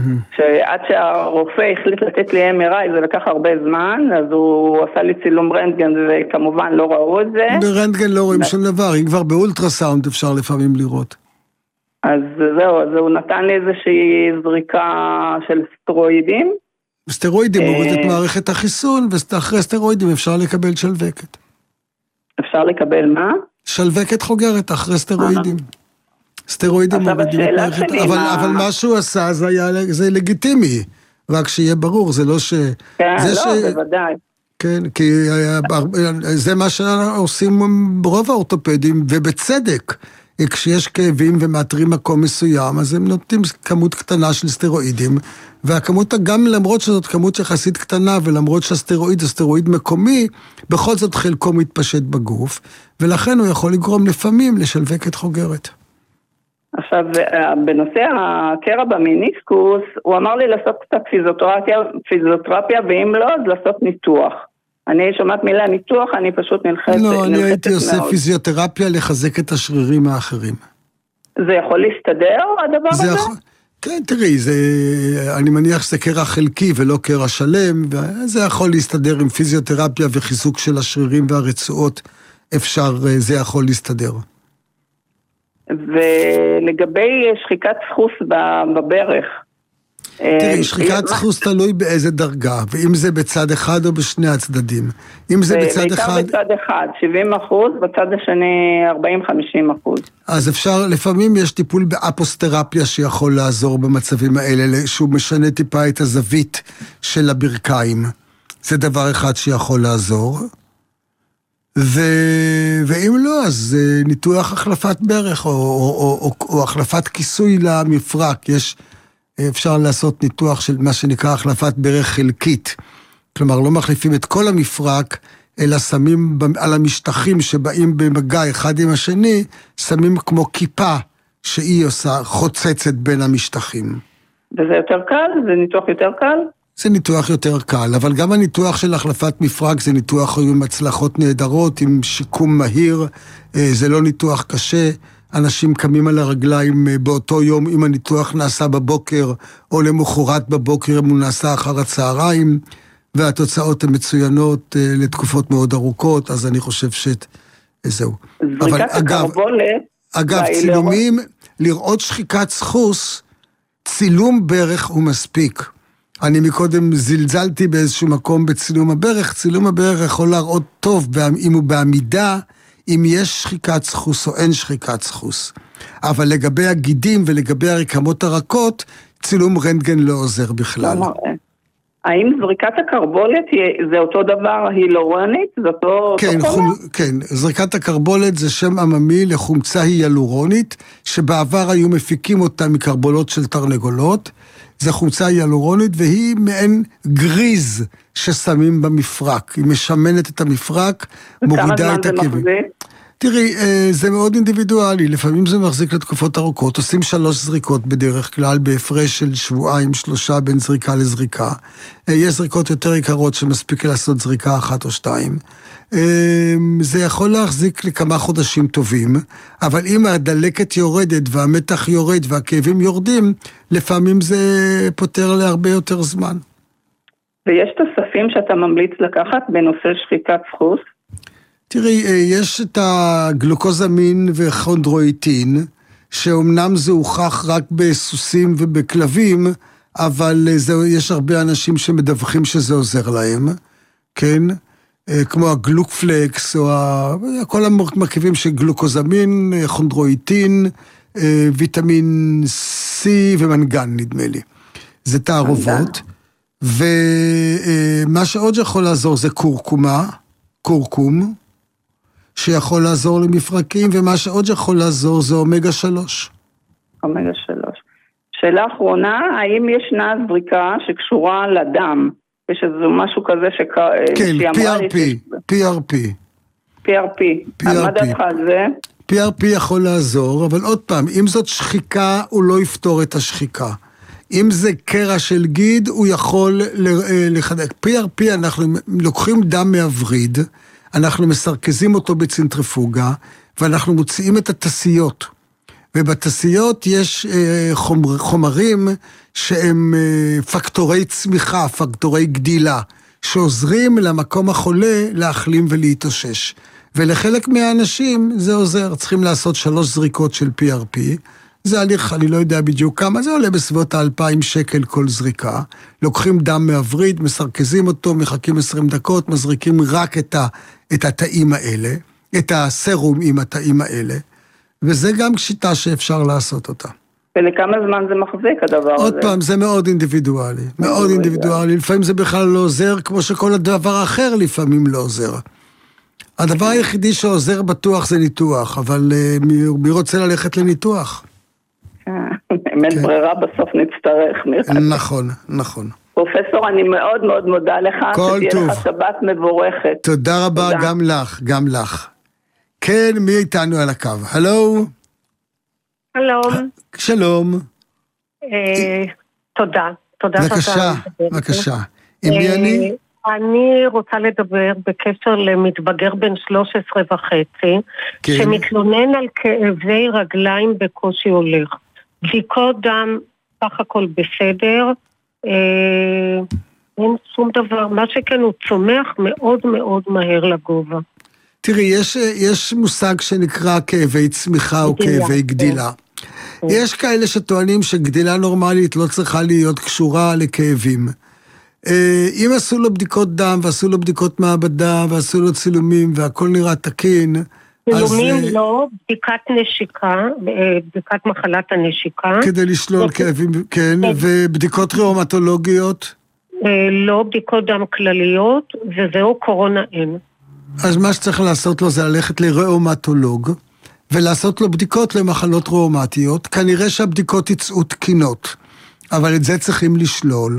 שעד שהרופא החליט לתת לי אם אר איי, זה לקח הרבה זמן, אז הוא עשה לי צילום רנטגן, וכמובן לא ראו את זה. ברנטגן לא רואים שום דבר, אם כבר באולטרסאונד אפשר לפעמים לראות. אז זהו, אז הוא נתן לי איזושהי זריקה של סטרואידים. סטרואידים מוריד את מערכת החיסון, ואחרי סטרואידים אפשר לקבל שלווקת. אפשר לקבל מה? שלווקת חוגרת אחרי סטרואידים. סטרואידים מורידים את מערכת, אבל, אבל מה שהוא עשה זה היה, זה לגיטימי, רק שיהיה ברור, זה לא ש... כן, זה לא, ש... בוודאי. כן, כי זה מה שעושים רוב האורתופדים, ובצדק, כשיש כאבים ומאתרים מקום מסוים, אז הם נותנים כמות קטנה של סטרואידים, והכמות, גם למרות שזאת כמות יחסית קטנה, ולמרות שהסטרואיד זה סטרואיד מקומי, בכל זאת חלקו מתפשט בגוף, ולכן הוא יכול לגרום לפעמים לשלווקת חוגרת. עכשיו, בנושא הקרע במיניסקוס, הוא אמר לי לעשות קצת פיזיותרפיה, פיזיותרפיה, ואם לא, אז לעשות ניתוח. אני שומעת מילה ניתוח, אני פשוט נלחצת מאוד. לא, אני הייתי עושה פיזיותרפיה לחזק את השרירים האחרים. זה יכול להסתדר, הדבר הזה? כן, תראי, זה, אני מניח שזה קרע חלקי ולא קרע שלם, וזה יכול להסתדר עם פיזיותרפיה וחיזוק של השרירים והרצועות, אפשר, זה יכול להסתדר. ולגבי שחיקת סחוס בברך, תראי, שחיקת סחוס תלוי באיזה דרגה, ואם זה בצד אחד או בשני הצדדים. אם זה בצד אחד... בעיקר בצד אחד, שבעים אחוז, בצד השני ארבעים חמישים אחוז. אז אפשר, לפעמים יש טיפול באפוסטרפיה שיכול לעזור במצבים האלה, שהוא משנה טיפה את הזווית של הברכיים. זה דבר אחד שיכול לעזור. ו... ואם לא, אז ניתוח החלפת ברך, או, או, או, או החלפת כיסוי למפרק. יש... אפשר לעשות ניתוח של מה שנקרא החלפת ברך חלקית. כלומר, לא מחליפים את כל המפרק, אלא שמים על המשטחים שבאים במגע אחד עם השני, שמים כמו כיפה שהיא עושה, חוצצת בין המשטחים. וזה יותר קל? זה ניתוח יותר קל? זה ניתוח יותר קל, אבל גם הניתוח של החלפת מפרק זה ניתוח עם הצלחות נהדרות, עם שיקום מהיר, זה לא ניתוח קשה, אנשים קמים על הרגליים באותו יום אם הניתוח נעשה בבוקר, או למחרת בבוקר אם הוא נעשה אחר הצהריים, והתוצאות הן מצוינות לתקופות מאוד ארוכות, אז אני חושב שזהו. אבל אגב, אגב, צילומים, לראות שחיקת סחוס, צילום ברך הוא מספיק. אני מקודם זלזלתי באיזשהו מקום בצילום הברך, צילום הברך יכול להראות טוב אם הוא בעמידה, אם יש שחיקת סחוס או אין שחיקת סחוס. אבל לגבי הגידים ולגבי הרקמות הרכות, צילום רנטגן לא עוזר בכלל. האם זריקת הקרבולת זה אותו דבר הילורונית? זה אותו... כן, חום, כן, זריקת הקרבולת זה שם עממי לחומצה הילורונית, שבעבר היו מפיקים אותה מקרבולות של תרנגולות, זה חומצה הילורונית, והיא מעין גריז ששמים במפרק. היא משמנת את המפרק, מורידה את הכאבים. תראי, זה מאוד אינדיבידואלי, לפעמים זה מחזיק לתקופות ארוכות, עושים שלוש זריקות בדרך כלל, בהפרש של שבועיים, שלושה בין זריקה לזריקה. יש זריקות יותר יקרות שמספיק לעשות זריקה אחת או שתיים. זה יכול להחזיק לכמה חודשים טובים, אבל אם הדלקת יורדת והמתח יורד והכאבים יורדים, לפעמים זה פותר להרבה יותר זמן. ויש תוספים שאתה ממליץ לקחת בנושא שחיקת סחוס? תראי, יש את הגלוקוזמין וחונדרואיטין, שאומנם זה הוכח רק בסוסים ובכלבים, אבל זה, יש הרבה אנשים שמדווחים שזה עוזר להם, כן? כמו הגלוקפלקס, או ה... כל המרכיבים של גלוקוזמין, חונדרואיטין, ויטמין C ומנגן, נדמה לי. זה תערובות. ומה שעוד יכול לעזור זה קורקומה, קורקום, שיכול לעזור למפרקים, ומה שעוד יכול לעזור זה אומגה שלוש. אומגה שלוש. שאלה אחרונה, האם ישנה זריקה שקשורה לדם? יש איזה משהו כזה ש... כן, פי אר פי, פי אר פי. פי אר פי. מה דעתך על זה? פי אר פי יכול לעזור, אבל עוד פעם, אם זאת שחיקה, הוא לא יפתור את השחיקה. אם זה קרע של גיד, הוא יכול לחדק. פי אר פי אנחנו לוקחים דם מהווריד, אנחנו מסרכזים אותו בצנטריפוגה, ואנחנו מוציאים את התסיות. ובתסיות יש חומר, חומרים שהם פקטורי צמיחה, פקטורי גדילה, שעוזרים למקום החולה להחלים ולהתאושש. ולחלק מהאנשים זה עוזר, צריכים לעשות שלוש זריקות של פי אר פי, זה הליך, אני לא יודע בדיוק כמה, זה עולה בסביבות האלפיים שקל כל זריקה, לוקחים דם מהווריד, מסרכזים אותו, מחכים עשרים דקות, מזריקים רק את, ה, את התאים האלה, את הסרום עם התאים האלה, וזה גם שיטה שאפשר לעשות אותה. ולכמה זמן זה מחזיק הדבר הזה? עוד פעם, זה מאוד אינדיבידואלי, מאוד אינדיבידואלי, לפעמים זה בכלל לא עוזר, כמו שכל הדבר האחר לפעמים לא עוזר. הדבר היחידי שעוזר בטוח זה ניתוח, אבל מי, מי רוצה ללכת לניתוח? באמת ברירה בסוף נצטרך. נכון, נכון. פרופסור, אני מאוד מאוד מודה לך. כל טוב. שתהיה לך שבת מבורכת. תודה רבה, גם לך, גם לך. כן, מי איתנו על הקו? הלו? שלום. שלום. תודה, תודה. בבקשה, בבקשה. עם מי אני? אני רוצה לדבר בקשר למתבגר בן שלוש עשרה וחצי, כן. שמתלונן על כאבי רגליים בקושי הולך. בדיקות דם סך הכל בסדר. אין שום דבר, מה שכן הוא צומח מאוד מאוד מהר לגובה. תראי, יש, יש מושג שנקרא כאבי צמיחה או כאבי גדילה. יש כאלה שטוענים שגדילה נורמלית לא צריכה להיות קשורה לכאבים. אם עשו לו בדיקות דם ועשו לו בדיקות מעבדה ועשו לו צילומים והכל נראה תקין, צילומים לא, בדיקת נשיקה, בדיקת מחלת הנשיקה. כדי לשלול כאבים, כן, ובדיקות ראומטולוגיות? לא, בדיקות דם כלליות, וזהו קורונה אין. אז מה שצריך לעשות לו זה ללכת לראומטולוג, ולעשות לו בדיקות למחלות ראומטיות. כנראה שהבדיקות יצאו תקינות, אבל את זה צריכים לשלול.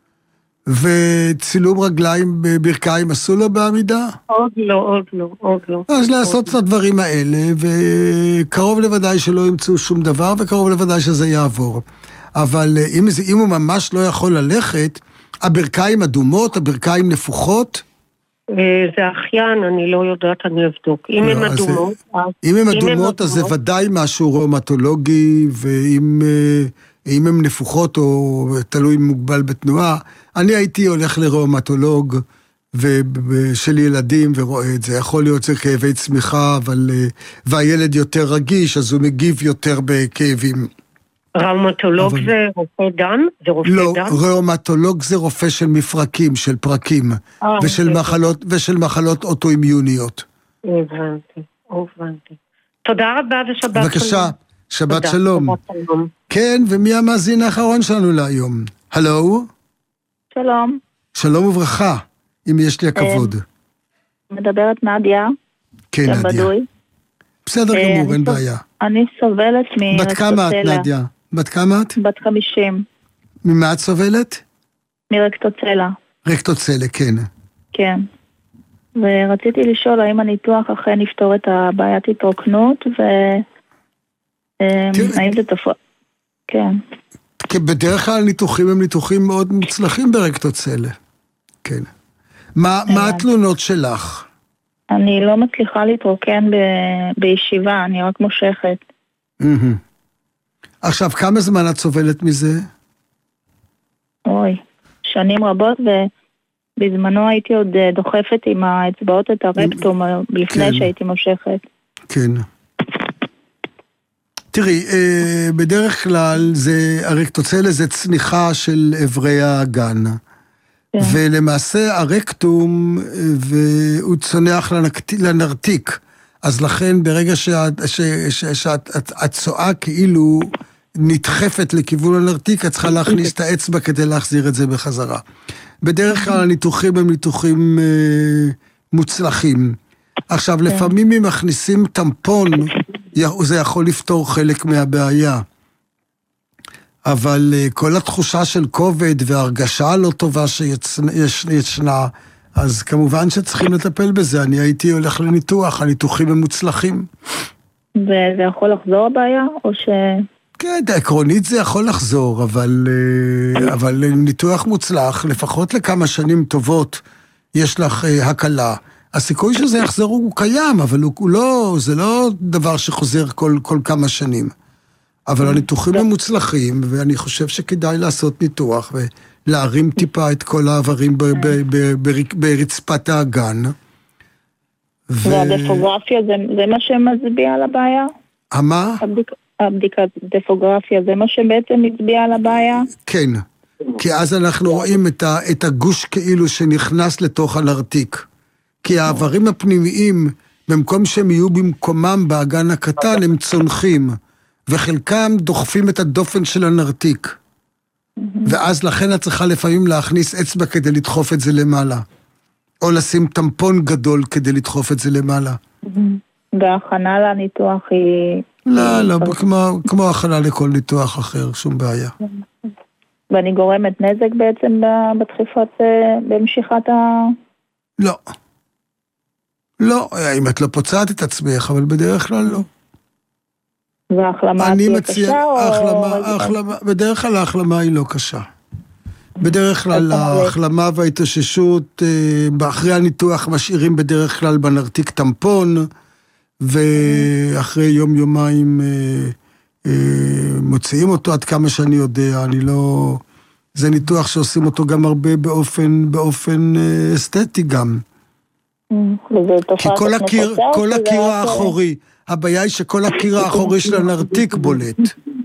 וצילום רגליים בברכיים עשו לו בעמידה? עוד לא, עוד לא, עוד לא. אז לעשות את הדברים האלה, וקרוב לוודאי שלא ימצאו שום דבר, וקרוב לוודאי שזה יעבור. אבל אם, אם הוא ממש לא יכול ללכת, הברכיים אדומות, הברכיים נפוחות? זה אחיין, אני לא יודעת, אני אבדוק. אם הם אדומות... אם הם אדומות, אז זה ודאי משהו ראומטולוגי, ואם... אם הם נפוחות או תלוי מוגבל בתנועה, אני הייתי הולך לראומטולוג של ילדים ורואה את זה. יכול להיות זה כאבי צמיחה, אבל, והילד יותר רגיש, אז הוא מגיב יותר בכאבים. ראומטולוג אבל... זה רופא דם? זה רופא לא, דם? לא, ראומטולוג זה רופא של מפרקים, של פרקים, 아, ושל, okay. מחלות, ושל מחלות אוטואימיוניות. הבנתי, הבנתי. תודה רבה ושבת שלום. בבקשה. שבת שלום. כן, ומי המאזין האחרון שלנו להיום? הלו? שלום. שלום וברכה, אם יש לי הכבוד. מדברת נדיה. כן, נדיה. בסדר גמור, אין בעיה. אני סובלת מרקטוצלה. בת כמה את, נדיה? בת כמה את? בת חמישים. ממה את סובלת? מרקטוצלה. רקטוצלה, כן. כן. ורציתי לשאול האם הניתוח אכן יפתור את הבעיית התרוקנות, ו... האם זה תפוע? כן. בדרך כלל ניתוחים הם ניתוחים מאוד מוצלחים ברקטוצלה. כן. מה התלונות שלך? אני לא מצליחה להתרוקן בישיבה, אני רק מושכת. עכשיו, כמה זמן את סובלת מזה? אוי, שנים רבות, ובזמנו הייתי עוד דוחפת עם האצבעות את הרקטום, לפני שהייתי מושכת. כן. תראי, בדרך כלל זה, הרקטוצלה זה צניחה של אברי האגן. כן. ולמעשה הרקטום, והוא צונח לנרתיק. אז לכן ברגע שהצועה כאילו נדחפת לכיוון הנרתיק, את צריכה להכניס את האצבע כדי להחזיר את זה בחזרה. בדרך כלל הניתוחים הם ניתוחים מוצלחים. עכשיו, לפעמים אם מכניסים טמפון, זה יכול לפתור חלק מהבעיה. אבל כל התחושה של כובד והרגשה לא טובה שישנה, אז כמובן שצריכים לטפל בזה. אני הייתי הולך לניתוח, הניתוחים הם מוצלחים. וזה יכול לחזור הבעיה, או ש... כן, עקרונית זה יכול לחזור, אבל, אבל ניתוח מוצלח, לפחות לכמה שנים טובות, יש לך הקלה. הסיכוי שזה יחזור הוא קיים, אבל הוא לא, זה לא דבר שחוזר כל, כל כמה שנים. אבל הניתוחים הם מוצלחים, ואני חושב שכדאי לעשות ניתוח, ולהרים טיפה את כל העברים ברצפת האגן. והדפוגרפיה זה מה שמצביע על הבעיה? מה? הבדיקת דפוגרפיה זה מה שבעצם מצביע על הבעיה? כן, כי אז אנחנו רואים את הגוש כאילו שנכנס לתוך הנרתיק. כי העברים הפנימיים, במקום שהם יהיו במקומם באגן הקטן, הם צונחים, וחלקם דוחפים את הדופן של הנרתיק. ואז לכן את צריכה לפעמים להכניס אצבע כדי לדחוף את זה למעלה. או לשים טמפון גדול כדי לדחוף את זה למעלה. וההכנה לניתוח היא... לא, לא, כמו, כמו הכנה לכל ניתוח אחר, שום בעיה. ואני גורמת נזק בעצם בדחיפת, במשיכת ה... לא. לא, אם את לא פוצעת את עצמך, אבל בדרך כלל לא. וההחלמה תהיה קשה או... ההחלמה, ההחלמה, בדרך כלל ההחלמה היא לא קשה. בדרך כלל ההחלמה וההתאוששות, אחרי הניתוח משאירים בדרך כלל בנרתיק טמפון, ואחרי יום יומיים מוציאים אותו עד כמה שאני יודע, אני לא... זה ניתוח שעושים אותו גם הרבה באופן, באופן אסתטי גם. כי כל הקיר, כל הקיר האחורי, הבעיה היא שכל הקיר האחורי של הנרתיק בולט.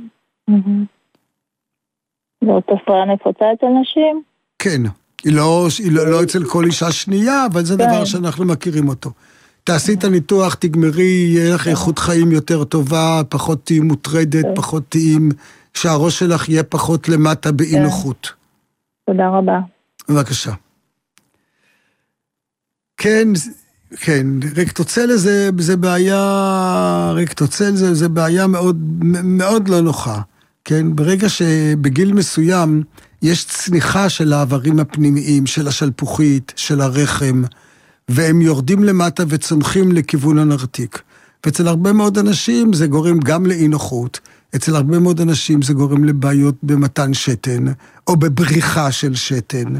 זו תופעה נפוצה אצל נשים? כן, היא לא, היא לא, לא אצל כל אישה שנייה, אבל זה דבר שאנחנו מכירים אותו. תעשי את הניתוח, תגמרי, יהיה לך איכות חיים יותר טובה, פחות תהי מוטרדת, פחות תהי, שהראש שלך יהיה פחות למטה באי נוחות. תודה רבה. בבקשה. כן, כן, רקטוצל זה, זה בעיה, רקטוצל זה, זה בעיה מאוד, מאוד לא נוחה. כן, ברגע שבגיל מסוים יש צניחה של העברים הפנימיים, של השלפוחית, של הרחם, והם יורדים למטה וצומחים לכיוון הנרתיק. ואצל הרבה מאוד אנשים זה גורם גם לאי נוחות, אצל הרבה מאוד אנשים זה גורם לבעיות במתן שתן, או בבריחה של שתן.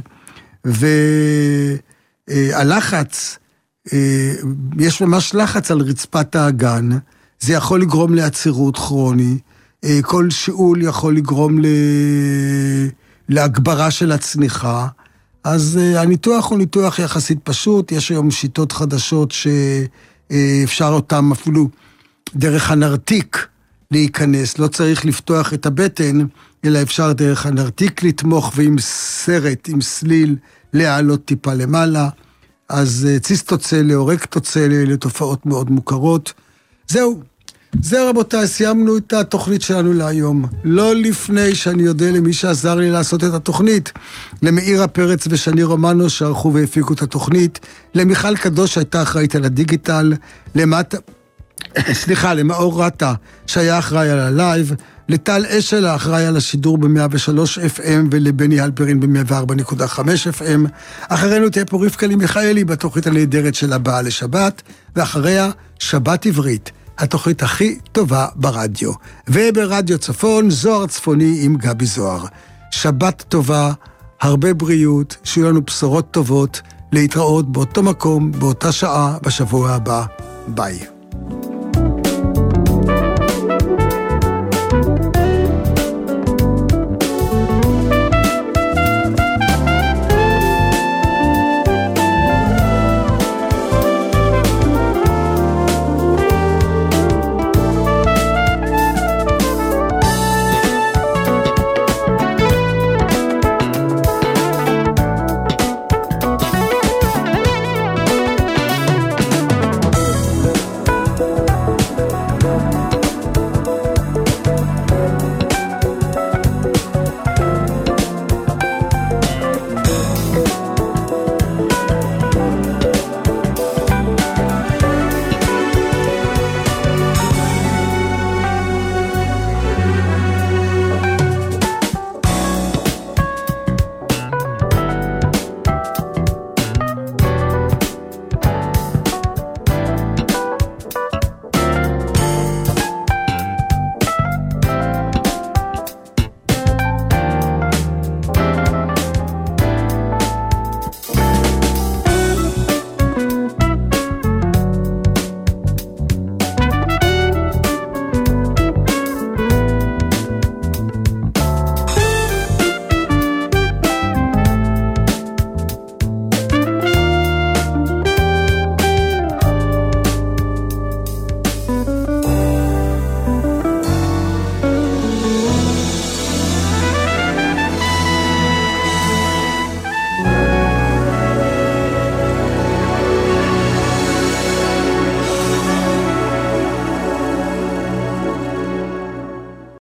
והלחץ, יש ממש לחץ על רצפת האגן, זה יכול לגרום לעצירות כרוני, כל שאול יכול לגרום להגברה של הצניחה, אז הניתוח הוא ניתוח יחסית פשוט, יש היום שיטות חדשות שאפשר אותם אפילו דרך הנרתיק להיכנס, לא צריך לפתוח את הבטן, אלא אפשר דרך הנרתיק לתמוך ועם סרט, עם סליל, להעלות טיפה למעלה, אז ציסטוצלה או רקטוצלה, אלה תופעות מאוד מוכרות. זהו, זהו רבותיי, סיימנו את התוכנית שלנו להיום. לא לפני שאני יודע למי שעזר לי לעשות את התוכנית, למאירה פרץ ושני רומנו שערכו והפיקו את התוכנית, למיכל קדוש שהייתה אחראית על הדיגיטל, למטה, סליחה, למאור רטה שהיה אחראי על הלייב, לטל אשל האחראי על השידור ב-מאה ושלוש אף אם ולבני הלפרין ב-מאה וארבע נקודה חמש אף אם. אחרינו תהיה פה רבקה מיכאלי בתוכנית הנהדרת של הבאה לשבת, ואחריה שבת עברית, התוכנית הכי טובה ברדיו. וברדיו צפון, זוהר צפוני עם גבי זוהר. שבת טובה, הרבה בריאות, שיהיו לנו בשורות טובות, להתראות באותו מקום, באותה שעה, בשבוע הבא. ביי.